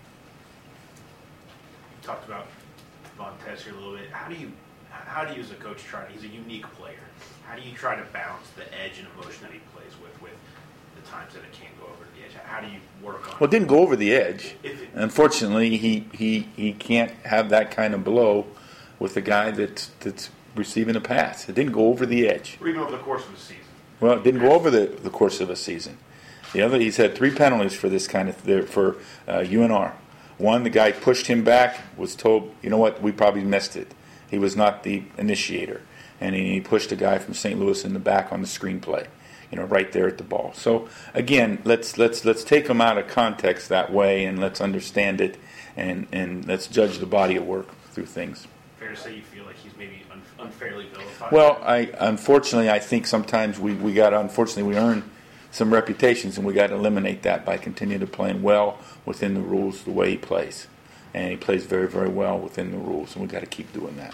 you talked about Vontaze here a little bit. How do you how do you as a coach try to, he's a unique player. How do you try to balance the edge and emotion that he plays with with the times that it can't go over the edge? How do you work on it? Well, it didn't go over the edge. If it, Unfortunately, he, he, he can't have that kind of blow with the guy that's that's receiving a pass. It didn't go over the edge. or even over the course of the season. Well, it didn't go over the, the course of a season. The other, he's had three penalties for this kind of for uh, U N R. One, the guy pushed him back, was told, you know what, we probably missed it. He was not the initiator, and he pushed a guy from Saint Louis in the back on the screenplay, you know, right there at the ball. So again, let's let's let's take them out of context that way, and let's understand it, and and let's judge the body of work through things. Fair to say you feel like he's maybe un- unfairly vilified? Well, I unfortunately I think sometimes we we got unfortunately we earn some reputations, and we got to eliminate that by continuing to playing well within the rules the way he plays, and he plays very very well within the rules, and we got to keep doing that.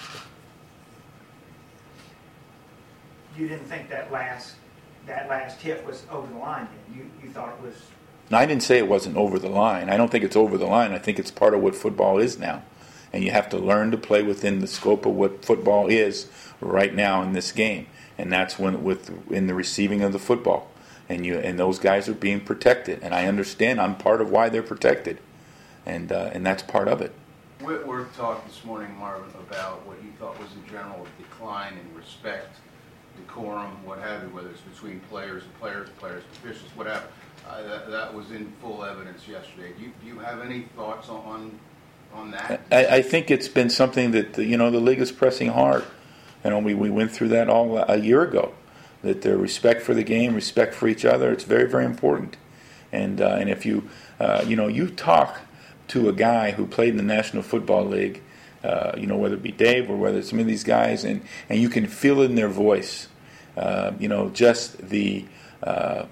You didn't think that last that last hit was over the line, then? You you thought it was. No, I didn't say it wasn't over the line. I don't think it's over the line. I think it's part of what football is now. And you have to learn to play within the scope of what football is right now in this game. And that's when with in the receiving of the football. And you and those guys are being protected. And I understand I'm part of why they're protected. And uh, and that's part of it. Whitworth talked this morning, Marvin, about what he thought was a general decline in respect, decorum, what have you, whether it's between players and players, players and officials, whatever. Uh, that, that was in full evidence yesterday. Do you, do you have any thoughts on on that? I, I think it's been something that the, you know the league is pressing hard. You know, we, we went through that all a year ago. That their respect for the game, respect for each other, it's very very important. And uh, and if you uh, you know you talk to a guy who played in the National Football League, uh, you know whether it be Dave or whether it's some of these guys, and, and you can feel it in their voice. Uh, you know just the uh,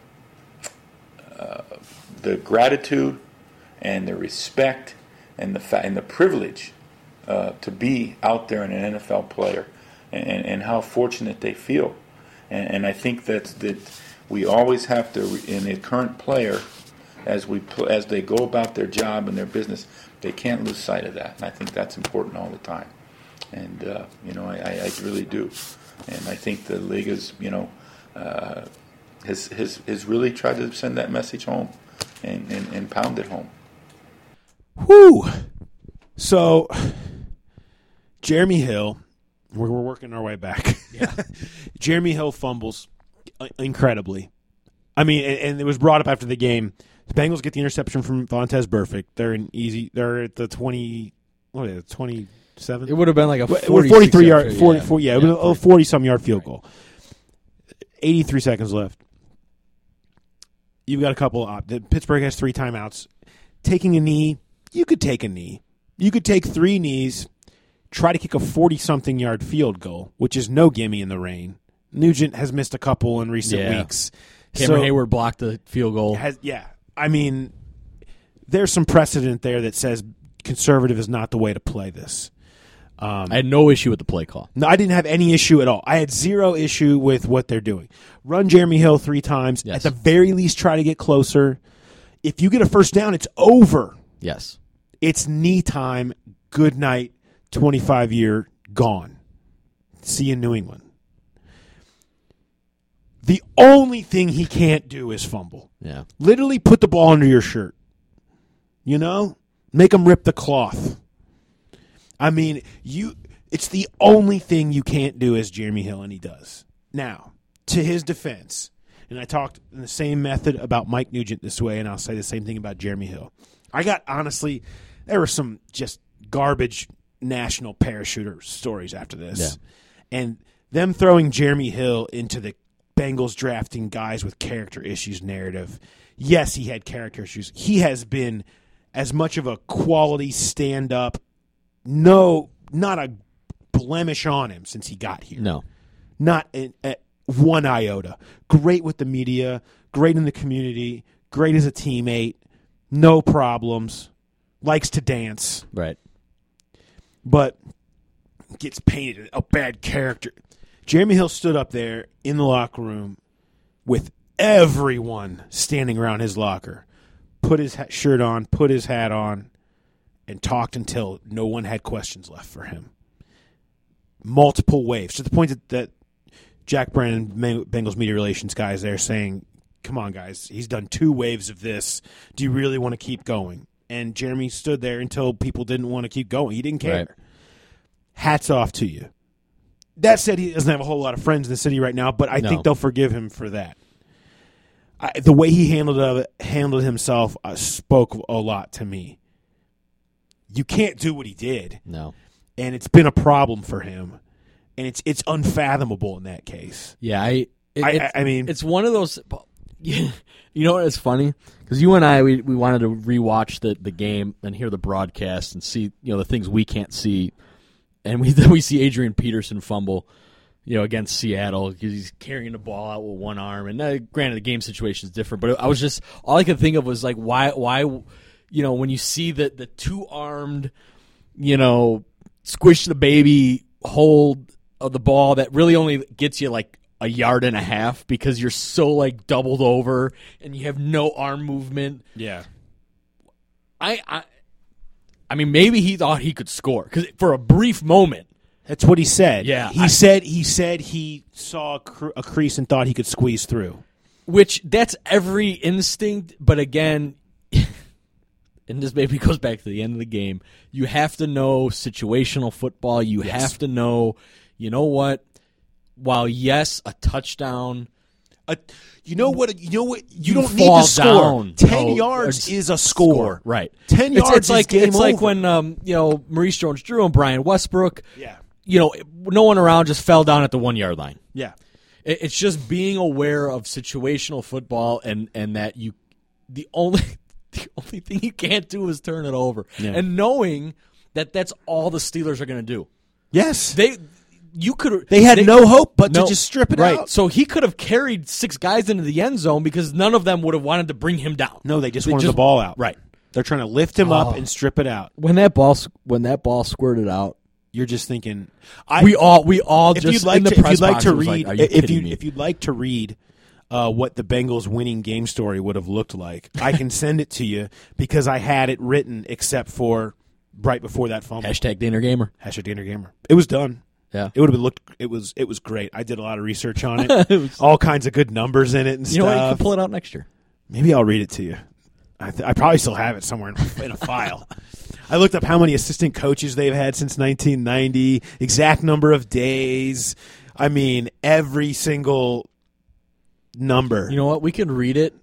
uh, the gratitude and the respect and the fa- and the privilege uh, to be out there and an N F L player, and, and how fortunate they feel. And, and I think that that we always have to, in a current player, as we pl- as they go about their job and their business, they can't lose sight of that. And I think that's important all the time. And uh, you know, I, I really do. And I think the league is, you know, uh, has has has really tried to send that message home and, and, and pound it home. Whew. So, Jeremy Hill, we're, we're working our way back. Yeah. Jeremy Hill fumbles incredibly. I mean, and, and it was brought up after the game. The Bengals get the interception from Vontaze Burfict. They're in easy. They're at the twenty. What is it? Twenty-seven. It would have been like a forty-three yard. forty, yeah, forty, yeah, yeah, a forty-some yard field goal. Eighty-three seconds left. You've got a couple. Op- Pittsburgh has three timeouts. Taking a knee, you could take a knee. You could take three knees. Try to kick a forty-something yard field goal, which is no gimme in the rain. Nugent has missed a couple in recent yeah. weeks. Cameron so, Hayward blocked the field goal. Has, yeah. I mean, there's some precedent there that says conservative is not the way to play this. Um, I had no issue with the play call. No, I didn't have any issue at all. I had zero issue with what they're doing. Run Jeremy Hill three times. Yes. At the very least, try to get closer. If you get a first down, it's over. Yes. It's knee time. Good night. twenty-five year gone. See you in New England. The only thing he can't do is fumble. Yeah. Literally put the ball under your shirt. You know? Make him rip the cloth. I mean, you. It's the only thing you can't do as Jeremy Hill, and he does. Now, to his defense, and I talked in the same method about Mike Nugent this way, and I'll say the same thing about Jeremy Hill. I got, honestly, there were some just garbage national parachuter stories after this. Yeah. And them throwing Jeremy Hill into the Bengals drafting guys with character issues narrative. Yes, he had character issues. He has been as much of a quality stand-up, no, not a blemish on him since he got here. No. Not in, uh, one iota. Great with the media, great in the community, great as a teammate, no problems, likes to dance. Right. But gets painted a bad character. Jeremy Hill stood up there in the locker room with everyone standing around his locker put his ha- shirt on, put his hat on, and talked until no one had questions left for him. Multiple waves, to the point that, that Jack Brennan, Bengals media relations guys, there saying, come on, guys, he's done two waves of this. Do you really want to keep going? And Jeremy stood there until people didn't want to keep going. He didn't care. Right. Hats off to you. That said, he doesn't have a whole lot of friends in the city right now, but I No. think they'll forgive him for that. I, the way he handled it, handled himself uh, spoke a lot to me. You can't do what he did. No. And it's been a problem for him. And it's it's unfathomable in that case. Yeah, I. It, I, it's, I mean, it's one of those. You know what is funny? Because you and I, we, we wanted to rewatch the, the game and hear the broadcast and see, you know, the things we can't see. And we then we see Adrian Peterson fumble, you know, against Seattle because he's carrying the ball out with one arm. And uh, granted, the game situation is different, but I was just all I could think of was like, why, why, you know, when you see the the two armed, you know, squish the baby hold of the ball that really only gets you like a yard and a half because you're so like doubled over and you have no arm movement. yeah. I, I, I mean, maybe he thought he could score because for a brief moment. That's what he said. Yeah, he I- said he said he saw a, cr- a crease and thought he could squeeze through. Which that's every instinct, but again, and this maybe goes back to the end of the game. You have to know situational football. You Yes. have to know, you know what? While yes, a touchdown. A, you know what? You know what? You, You don't need fall to score. down. Ten No, yards it's- is a score. Right. Ten It's, yards it's like is game it's like over. when um, you know Maurice Jones-Drew and Brian Westbrook. Yeah. You know, no one around just fell down at the one yard line. Yeah. It- It's just being aware of situational football and, and that you the only the only thing you can't do is turn it over. Yeah. And knowing that that's all the Steelers are going to do. Yes. They you could They had no hope but to no, just strip it right. out. So he could have carried six guys into the end zone because none of them would have wanted to bring him down. No, they just They wanted just- the ball out. Right. They're trying to lift him Oh. up and strip it out. When that ball when that ball squirted out, You're just thinking. I, we all we all if just you'd like in the to, if press you'd like box to was read, like, are you if kidding you me? if you'd like to read uh, what the Bengals winning game story would have looked like, I can send it to you because I had it written except for right before that fumble. Hashtag Daner Gamer. Hashtag Daner Gamer. It was done. Yeah. It would have been looked. It was. It was great. I did a lot of research on it. It was- All kinds of good numbers in it and You know stuff. what? You can pull it out next year. Maybe I'll read it to you. I, th- I probably still have it somewhere in, in a file. I looked up how many assistant coaches they've had since nineteen ninety, exact number of days. I mean, every single number. You know what? We can read it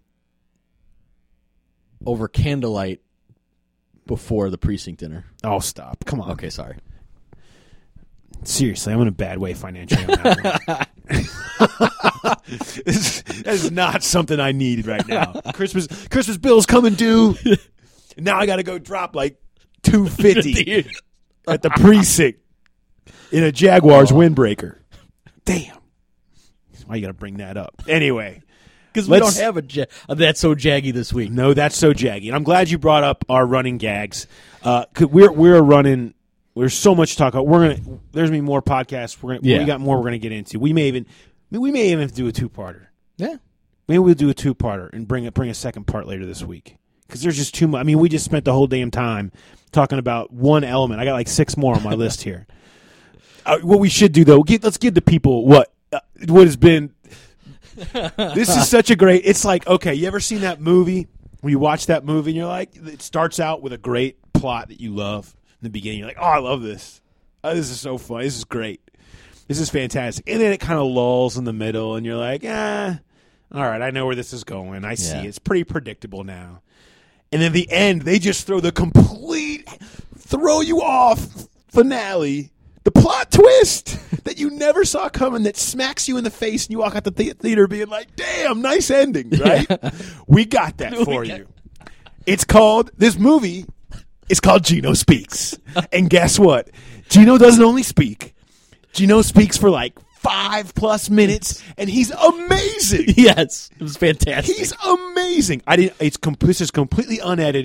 over candlelight before the precinct dinner. Oh, stop. Come on. Okay, sorry. Seriously, I'm in a bad way financially on that one. this, this is not something I need right now. Christmas Christmas bills coming due. Now I got to go drop like two fifty at the precinct in a Jaguars windbreaker. Damn. Why you got to bring that up? Anyway. Because we Let's- don't have a ja- uh, That's So Jaggy this week. No, that's so jaggy. And I'm glad you brought up our running gags. Uh, 'cause we're we're running. There's so much to talk about. We're gonna. There's gonna be more podcasts. We're gonna. Yeah. We got more. We're gonna get into. We may even. We may even do a two parter. Yeah. Maybe we'll do a two parter and bring a, bring a second part later this week because there's just too much. I mean, we just spent the whole damn time talking about one element. I got like six more on my list here. Uh, what we should do though, get, let's give the people what uh, what has been. This is such a great. It's like, okay, you ever seen that movie? When you watch that movie and you're like, it starts out with a great plot that you love in the beginning. You're like, oh, I love this. Oh, this is so fun. This is great. This is fantastic. And then it kind of lulls in the middle and you're like, ah, all right, I know where this is going. I see. Yeah. It's pretty predictable now. And then the end, they just throw the complete throw you off finale. The plot twist that you never saw coming that smacks you in the face and you walk out the th- theater being like, damn, nice ending, right? We got that for you. It's called, this movie is called Gino Speaks. And guess what? Gino doesn't only speak. Gino speaks for like five plus minutes and he's amazing. Yes. It was fantastic. He's amazing. I didn't, it's com- this is completely unedited.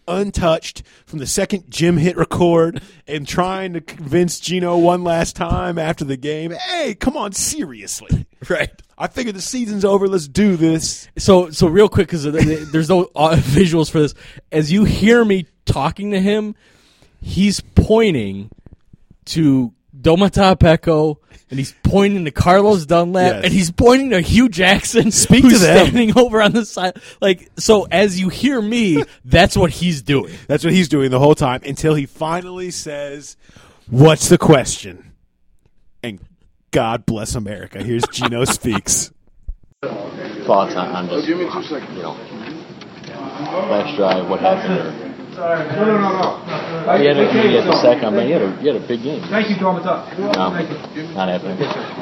untouched from the second Jim hit record and trying to convince Gino one last time after the game, hey, come on, seriously. Right. I figured the season's over. Let's do this. So, so real quick, because there's no visuals for this. As you hear me talking to him, he's pointing to Domata Pecco, and he's pointing to Carlos Dunlap, Yes. and he's pointing to Hugh Jackson, Speak who's to them. standing over on the side. Like, so as you hear me, that's what he's doing. That's what he's doing the whole time until he finally says, what's the question? And God bless America. Here's Gino Speaks. Thoughts on, on just, you know, last drive, what happened? Or, No, no, no, no. you had a, you had the second, but you had a, you had a big game. Thank you, Domata. No, Thank you. not happening.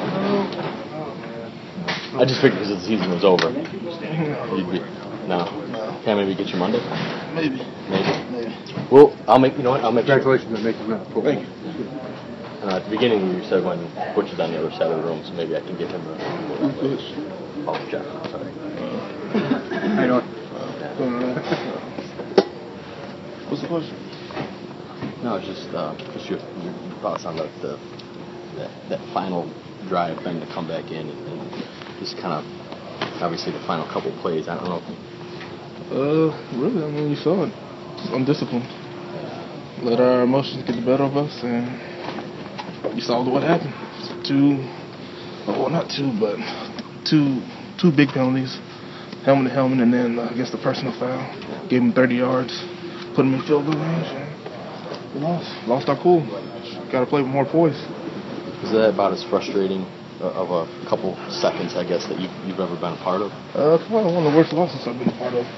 I just figured because the season was over. You'd be, no. Can I maybe get you Monday? Maybe. Maybe. Maybe. Well, I'll make, you know what, I'll make Congratulations on making that. Cool. Thank you. Uh, at the beginning, you said when Butch is on the other side of the room, so maybe I can give him a. Oh, Jeff, sorry. How you doing? What's the question? No, it's just uh, just your, your thoughts on the, the that, that final drive thing to come back in and, and just kind of obviously the final couple plays. I don't know. If, Uh, really, I mean, you saw it. Just undisciplined. Let our emotions get the better of us, and you saw what happened. Two, well, not two, but two, two big penalties, helmet to helmet, and then uh, against the personal foul, gave him thirty yards, put him in field goal range, and we lost. Lost our cool. Got to play with more poise. is that about as frustrating of a couple seconds, I guess, that you've, you've ever been a part of? Uh, probably one of the worst losses I've been a part of.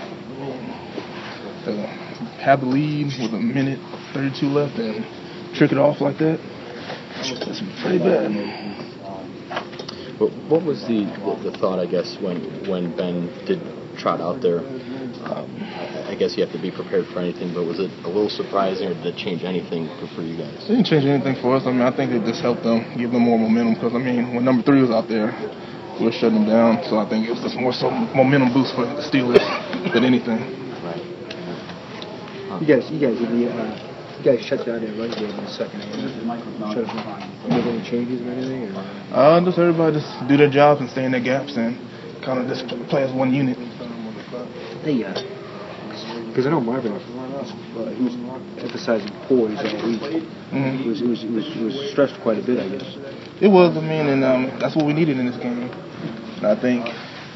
Uh, have the lead with a minute thirty-two left and trick it off like that. That's pretty bad. But what was the, the, the thought, I guess, when when Ben did trot out there? Um, I, I guess you have to be prepared for anything, but was it a little surprising, or did it change anything for, for you guys? It didn't change anything for us. I mean, I think it just helped them, give them more momentum, because, I mean, when number three was out there, we were shutting them down, so I think it was just more so momentum boost for the Steelers than anything. Right. Huh. You guys, you guys, in the, uh, you guys shut down their run game in the second half. Shut it Make any changes or anything? Or? Uh, just everybody just do their jobs and stay in their gaps and kind of just play as one unit. Hey, uh, because I know Marvin, uh, he was emphasizing poise all week. Mm-hmm. He was, he was, he was, he was stressed quite a bit, I guess. It was, I mean, and um, that's what we needed in this game. And I think,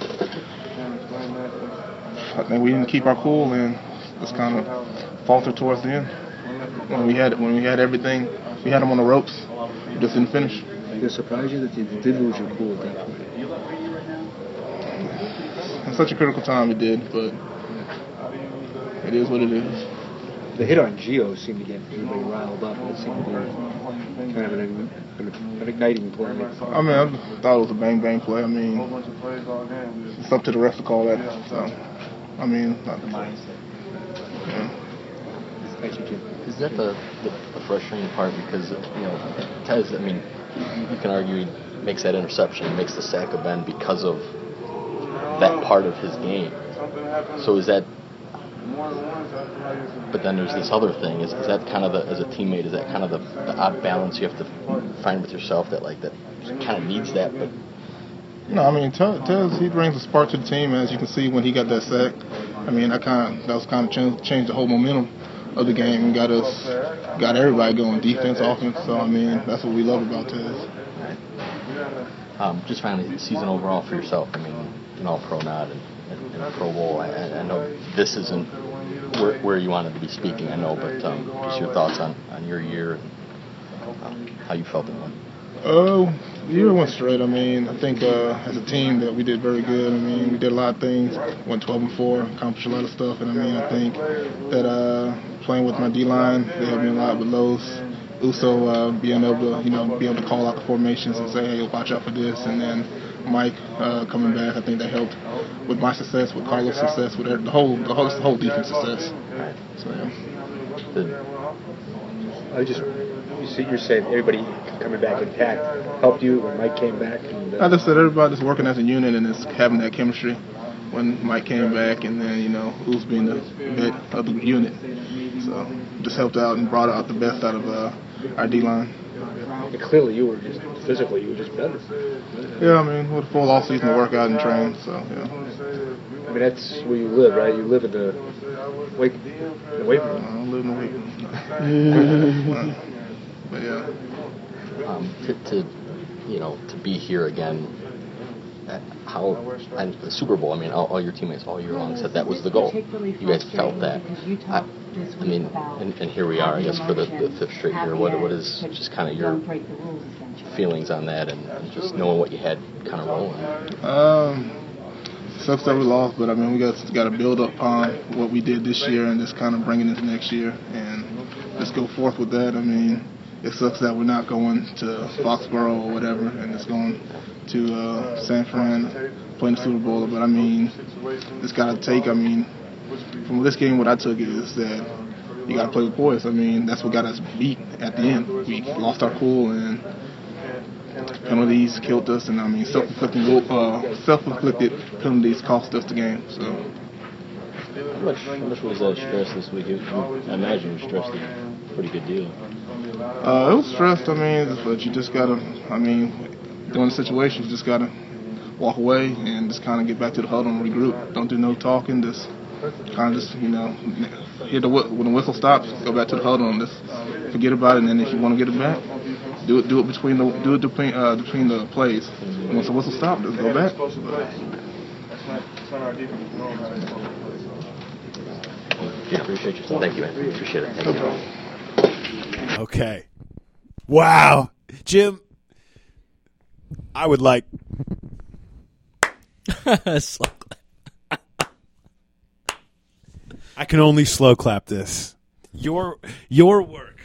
I think we didn't keep our cool and just kind of faltered towards the end. When we had when we had everything, we had them on the ropes, we just didn't finish. Did it surprise you that you did lose your cool at that point? In such a critical time, it did, but it is what it is. The hit on Gio seemed to get everybody riled up. It seemed to be kind of an, an igniting play. I mean, I thought it was a bang-bang play. I mean, it's up to the ref to call that. So, I mean, not the mindset. Yeah. Thank you, Jim. Is that the, the, the frustrating part? Because, you know, Tez, I mean, you can argue he makes that interception, he makes the sack of Ben because of that part of his game. So is that, but then there's this other thing, is, is that kind of the, as a teammate, is that kind of the, the odd balance you have to find with yourself that, like, that kind of needs that, but... No, I mean, Tez, he brings a spark to the team, as you can see when he got that sack. I mean, that kind of, that was kind of changed, changed the whole momentum of the game and got us, got everybody going, defense, offense. So, I mean, that's what we love about Tez. Um, just finally, the season overall for yourself. I mean, an all-pro nod and, and, and a Pro Bowl. I, I know this isn't where, where you wanted to be speaking, I know, but um, just your thoughts on, on your year and um, how you felt it went. Oh, uh, the year went straight. I mean, I think uh, as a team that we did very good. I mean, we did a lot of things. Went twelve and four, accomplished a lot of stuff. And I mean, I think that uh, playing with my D-line, they helped me a lot with Los. Also, uh, being able to, you know, be able to call out the formations and say, hey, watch out for this. And then Mike uh, coming back, I think that helped with my success, with Carlos' success, with the whole, the whole, the whole defense success. So, yeah. I just. You see, you're saying everybody coming back intact helped you when Mike came back? And, uh, I just said everybody just working as a unit and just having that chemistry. when Mike came back, and then, you know, who's being the vet of the unit. So just helped out and brought out the best out of uh, our D-line. And clearly you were just, physically, you were just better. Yeah, I mean, with a full off season to work out and train, so, yeah. I mean, that's where you live, right? You live in the weight, in the weight room. I don't live in the weight room. But, yeah. Um, to, to, you know, to be here again, uh, how, and the Super Bowl, I mean, all, all your teammates all year long said that was the goal. You guys felt that. I, I mean, and, and here we are, I guess, for the, the fifth straight year. What, what is just kind of your feelings on that, and, and just knowing what you had kind of rolling? Um, sucks that we lost, but I mean, we got got to build up on what we did this year and just kind of bring it into next year and just go forth with that. I mean, it sucks that we're not going to Foxborough or whatever, and it's going to uh, San Fran playing the Super Bowl. But I mean, it's got to take. I mean, from this game, what I took is that you got to play with poise. I mean, that's what got us beat at the end. We lost our cool and penalties killed us, and I mean, self-inflicted, uh, self-inflicted penalties cost us the game. So, how much, how much was that stress this week? I imagine you stressed a pretty good deal. Uh, it was stressed. I mean, but you just gotta. I mean, during the situation, you just gotta walk away and just kind of get back to the huddle and regroup. Don't do no talking. Just kind of just, you know, hear the when the whistle stops, go back to the huddle and just forget about it. And then if you want to get it back, do it. Do it between the do it between uh, between the plays. And once the whistle stops, just go back. Yeah, appreciate you. Thank you, man. Appreciate it. Thank you. Okay. Wow. Jim, I would like... I can only slow clap this. Your your work.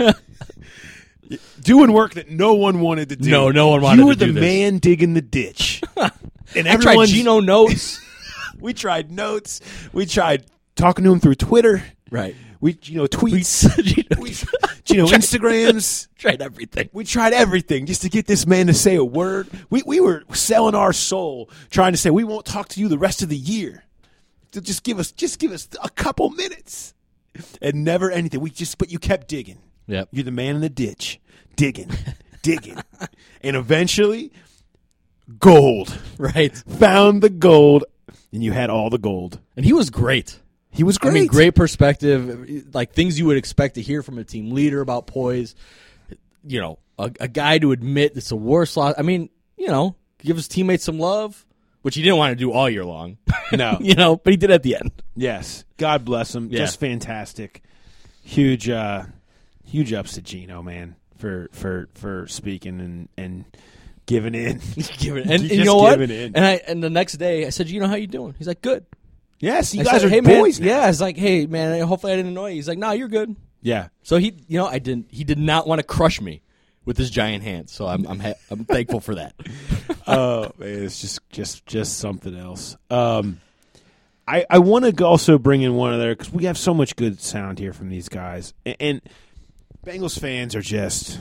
Doing work that no one wanted to do. No, no one wanted you were to do the this. man digging the ditch. And I tried Geno notes. We tried notes. We tried talking to him through Twitter. Right. We, you know, tweets. we, you know, Instagrams. Tried everything. We tried everything just to get this man to say a word. We we were selling our soul, trying to say we won't talk to you the rest of the year. To just give us, just give us a couple minutes, and never anything. We just, but you kept digging. Yep. You're the man in the ditch, digging, digging, and eventually, gold. Right. Found the gold, and you had all the gold. And he was great. He was great. I mean, great perspective, like things you would expect to hear from a team leader about poise. You know, a, a guy to admit it's the worst loss. I mean, you know, give his teammates some love, which he didn't want to do all year long. No. You know, but he did at the end. Yes. God bless him. Yeah. Just fantastic. Huge uh, huge ups to Geno, man, for for, for speaking and, and giving in. giving in. And, and Just you know what? giving in. And I and the next day I said, Geno, how you doing? He's like, good. Yes, you I guys said, are hey, boys man. now. Yeah, it's like, hey, man, hopefully I didn't annoy you. He's like, no, you're good. Yeah. So he, you know, I didn't. He did not want to crush me with his giant hands. So I'm, I'm, ha- I'm thankful for that. Oh, man, it's just, just, just something else. Um, I, I want to also bring in one other because we have so much good sound here from these guys, and, and Bengals fans are just,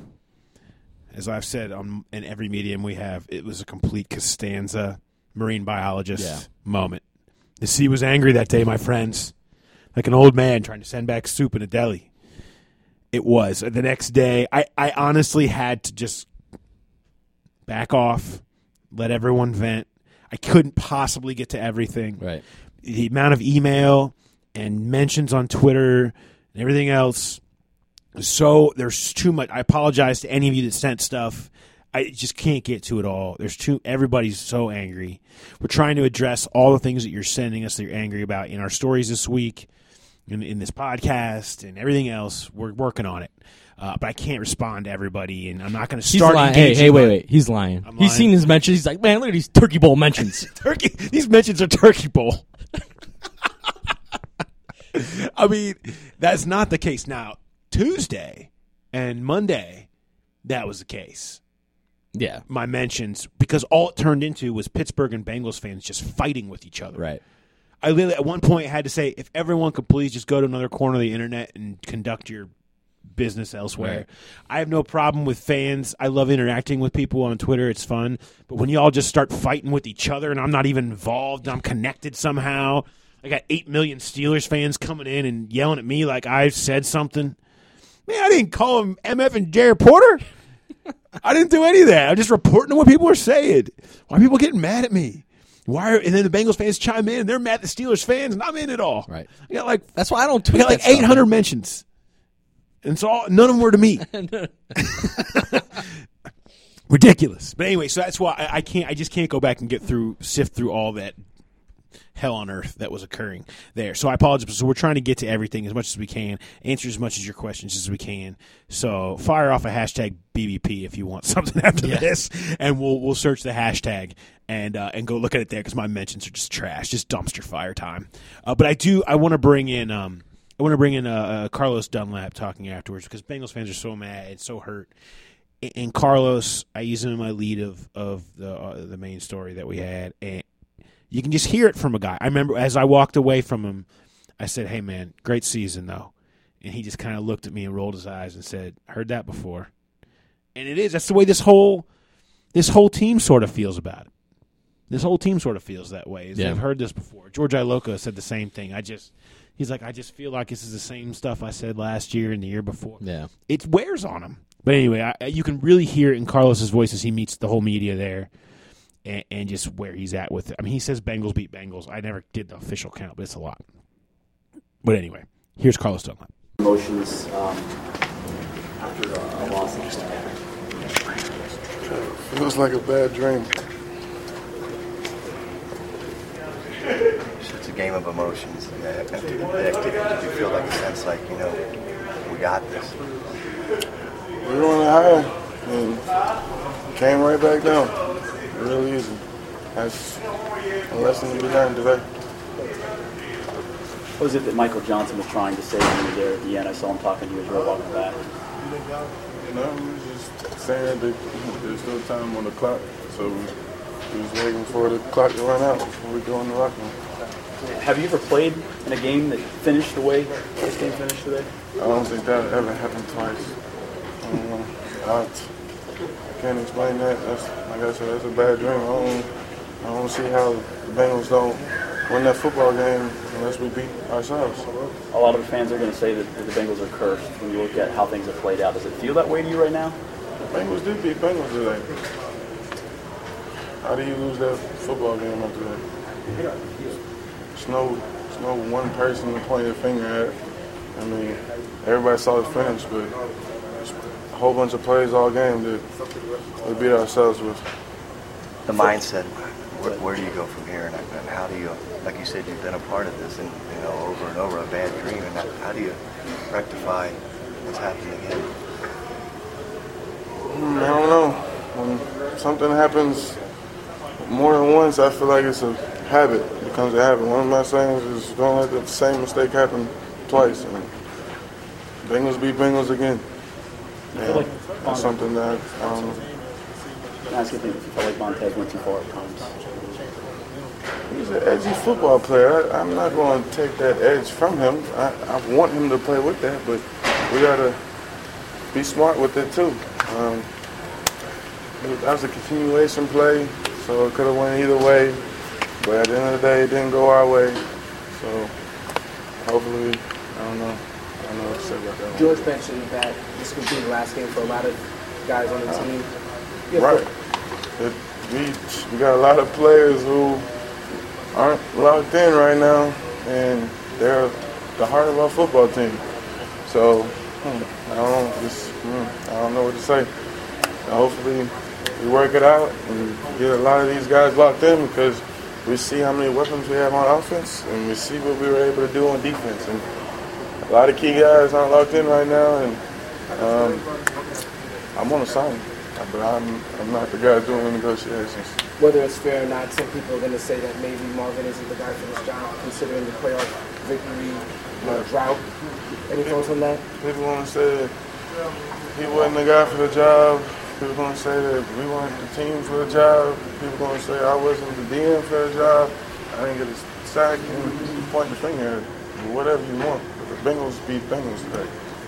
as I've said on in every medium we have, it was a complete Costanza marine biologist Yeah. moment. The sea was angry that day, my friends, like an old man trying to send back soup in a deli. It was. The next day, I, I honestly had to just back off, let everyone vent. I couldn't possibly get to everything. Right. The amount of email and mentions on Twitter and everything else, so there's too much. I apologize to any of you that sent stuff. I just can't get to it all. There's too. Everybody's so angry. We're trying to address all the things that you're sending us that you're angry about in our stories this week, in, in this podcast, and everything else. We're working on it. Uh, but I can't respond to everybody, and I'm not going to He's start lying. Hey, engaging. hey, wait, on- wait. He's lying. I'm He's lying. seen his mentions. He's like, man, look at these Turkey Bowl mentions. Turkey. These mentions are Turkey Bowl. I mean, that's not the case. Now, Tuesday and Monday, that was the case. Yeah. My mentions, because all it turned into was Pittsburgh and Bengals fans just fighting with each other. Right. I literally, at one point, had to say, if everyone could please just go to another corner of the internet and conduct your business elsewhere. Right. I have no problem with fans. I love interacting with people on Twitter. It's fun. But when y'all just start fighting with each other and I'm not even involved, I'm connected somehow. I got eight million Steelers fans coming in and yelling at me like I said something. Man, I didn't call him M F and Jared Porter. I didn't do any of that. I'm just reporting what people are saying. Why are people getting mad at me? Why are, and then the Bengals fans chime in and they're mad at the Steelers fans and I'm in it all. Right. I got like That's why I don't tweet I got like that stuff. eight hundred mentions. And so all, none of them were to me. Ridiculous. But anyway, so that's why I, I can't. I just can't go back and get through, sift through all that hell on earth that was occurring there. So I apologize. So we're trying to get to everything as much as we can, answer as much of your questions as we can. So fire off a hashtag B B P if you want something after yeah. this, and we'll we'll search the hashtag and uh, and go look at it there because my mentions are just trash, just dumpster fire time. Uh, but I do. I want to bring in. Um, I want to bring in uh, uh, Carlos Dunlap talking afterwards because Bengals fans are so mad and so hurt. And, and Carlos, I use him in my lead of of the uh, the main story that we had, and you can just hear it from a guy. I remember as I walked away from him, I said, "Hey man, great season though," and he just kind of looked at me and rolled his eyes and said, "Heard that before," and it is. That's the way this whole this whole team sort of feels about it. This whole team sort of feels that way. Yeah. They've heard this before. George Iloka said the same thing. I just. He's like, I just feel like this is the same stuff I said last year and the year before. Yeah, it wears on him. But anyway, I, you can really hear it in Carlos's voice as he meets the whole media there, and, and just where he's at with it. I mean, he says Bengals beat Bengals. I never did the official count, but it's a lot. But anyway, here's Carlos Dunlap. Emotions um, after a loss. Feels like a bad dream. It's a game of emotions. Yeah, after the pick, did, did you feel like a sense like, you know, we got this? We were on a high and came right back down. Real easy. That's a lesson to be learned today. What was it that Michael Johnson was trying to say to you there at the end? I saw him talking to you as you were walking back. No, he was just saying that there's still time on the clock, so we was waiting for the clock to run out before we go in the locker room. Have you ever played in a game that finished the way this game finished today? I don't think that ever happened twice. I don't know. I, I can't explain that. That's, like I said, that's a bad dream. I don't, I don't see how the Bengals don't win that football game unless we beat ourselves. A lot of the fans are going to say that the Bengals are cursed when you look at how things have played out. Does it feel that way to you right now? The Bengals did beat Bengals today. How do you lose that football game after that? It's no, it's no one person to point your finger at. I mean, everybody saw the finish, but it's a whole bunch of plays all game that we beat ourselves with. The mindset, where, where do you go from here, and, and how do you, like you said, you've been a part of this, and you know, over and over, a bad dream, and how, how do you rectify what's happening again? Mm, I don't know. When something happens more than once, I feel like it's a habit. It becomes a habit. One of my sayings is don't let the same mistake happen twice. And Bengals beat Bengals again. And like that's something that I don't know. I ask you if you feel like Montez went too far at times. He's an edgy football player. I, I'm not going to take that edge from him. I, I want him to play with that, but we got to be smart with it too. Um, that was a continuation play, so it could have went either way. But at the end of the day, it didn't go our way. So hopefully, I don't know. I don't know what to say about that one. George mentioned that this could be the last game for a lot of guys on the team. Right. It, we, we got a lot of players who aren't locked in right now, and they're the heart of our football team. So hmm, I don't just hmm, I don't know what to say. Hopefully, we work it out and get a lot of these guys locked in because we see how many weapons we have on offense, and we see what we were able to do on defense. And a lot of key guys aren't locked in right now, and um, I'm on a sign, but I'm I'm not the guy doing the negotiations. Whether it's fair or not, some people are going to say that maybe Marvin isn't the guy for this job, considering the playoff victory uh, drought. Any thoughts on that? People want to say that he wasn't the guy for the job. People going to say that we weren't the team for the job. People going to say I wasn't the D M for the job. I didn't get a sack, and point the finger at whatever you want. But the Bengals beat Bengals today.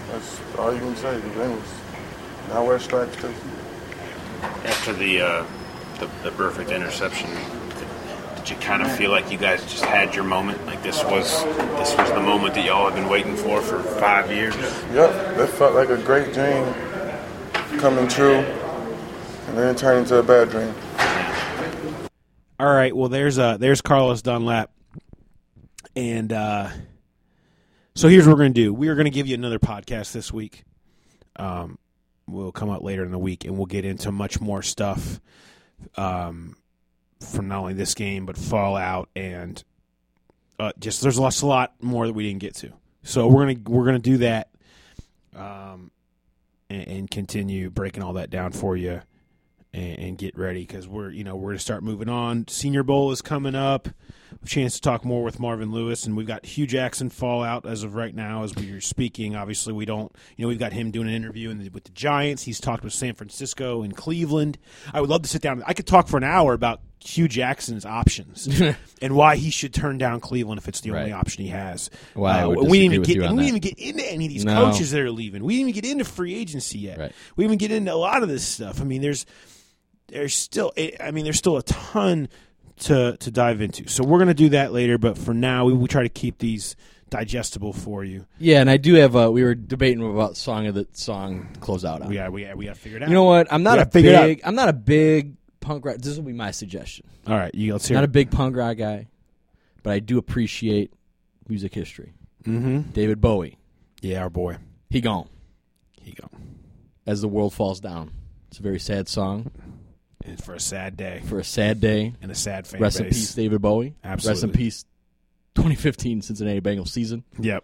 That's all you can say. The Bengals now wear stripes too. After the, uh, the the perfect interception, did you kind of feel like you guys just had your moment? Like this was this was the moment that y'all have been waiting for for five years? Yep, that felt like a great dream coming true, and then it turned into a bad dream. All right, well, there's uh, there's Carlos Dunlap. And uh, so here's what we're going to do. We are going to give you another podcast this week. Um, we'll come out later in the week, and we'll get into much more stuff um, from not only this game, but Fallout, and uh, just there's a lot more that we didn't get to. So we're going to we're going to do that um, and, and continue breaking all that down for you. And, and get ready because we're you know we're going to start moving on. Senior Bowl is coming up. A chance to talk more with Marvin Lewis, and we've got Hugh Jackson Fallout as of right now as we're speaking. Obviously, we don't you know we've got him doing an interview in the, with the Giants. He's talked with San Francisco and Cleveland. I would love to sit down. I could talk for an hour about Hugh Jackson's options and why he should turn down Cleveland if it's the right. only option he has. Well, I uh, would we didn't even with get you on we that. didn't even get into any of these No. coaches that are leaving. We didn't even get into free agency yet. Right. We didn't even get into a lot of this stuff. I mean, there's. There's still, I mean, there's still a ton to to dive into. So we're going to do that later. But for now, we, we try to keep these digestible for you. Yeah, and I do have. Uh, we were debating about song of the song to close out on. We got we got we got to figure it out. You know what? I'm not We a gotta figure it out. big. I'm not a big punk rock. This will be my suggestion. All right, you let's hear Not it. a big punk rock guy, but I do appreciate music history. Mm-hmm. David Bowie. Yeah, our boy. He gone. He gone. As the world falls down. It's a very sad song. And for a sad day. For a sad day. And a sad fan Rest in base. peace, David Bowie. Absolutely. Rest in peace, twenty fifteen Cincinnati Bengals season. Yep.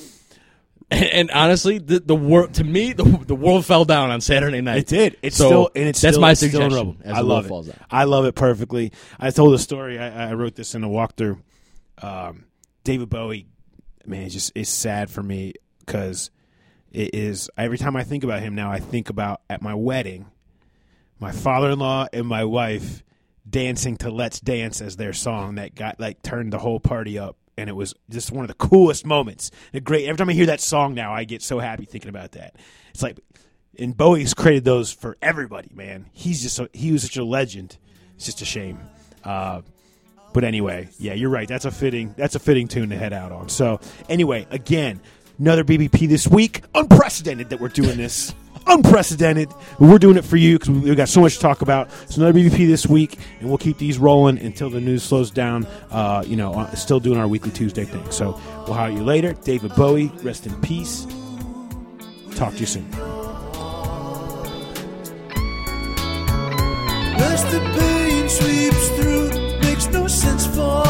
And, and honestly, the the world to me, the, the world fell down on Saturday night. It did. It's so still and it's that's still, my it's still in suggestion. rubble. As I the love world it. falls down. I love it perfectly. I told a story. I, I wrote this in a walkthrough. Um, David Bowie, man, it's just it's sad for me because it is every time I think about him now, I think about at my wedding, my father-in-law and my wife dancing to "Let's Dance" as their song that got like turned the whole party up. And it was just one of the coolest moments. A great. Every time I hear that song now, I get so happy thinking about that. It's like, and Bowie's created those for everybody, man. He's just so, he was such a legend. It's just a shame. Uh, but anyway, yeah, you're right. That's a fitting. That's a fitting tune to head out on. So anyway, again, another B B P this week. Unprecedented that we're doing this. Unprecedented. We're doing it for you because we've got so much to talk about. So another B B P this week, and we'll keep these rolling until the news slows down. Uh, you know, uh, still doing our weekly Tuesday thing. So we'll hire you later. David Bowie, rest in peace. Talk to you soon. As the pain sweeps through, makes no sense for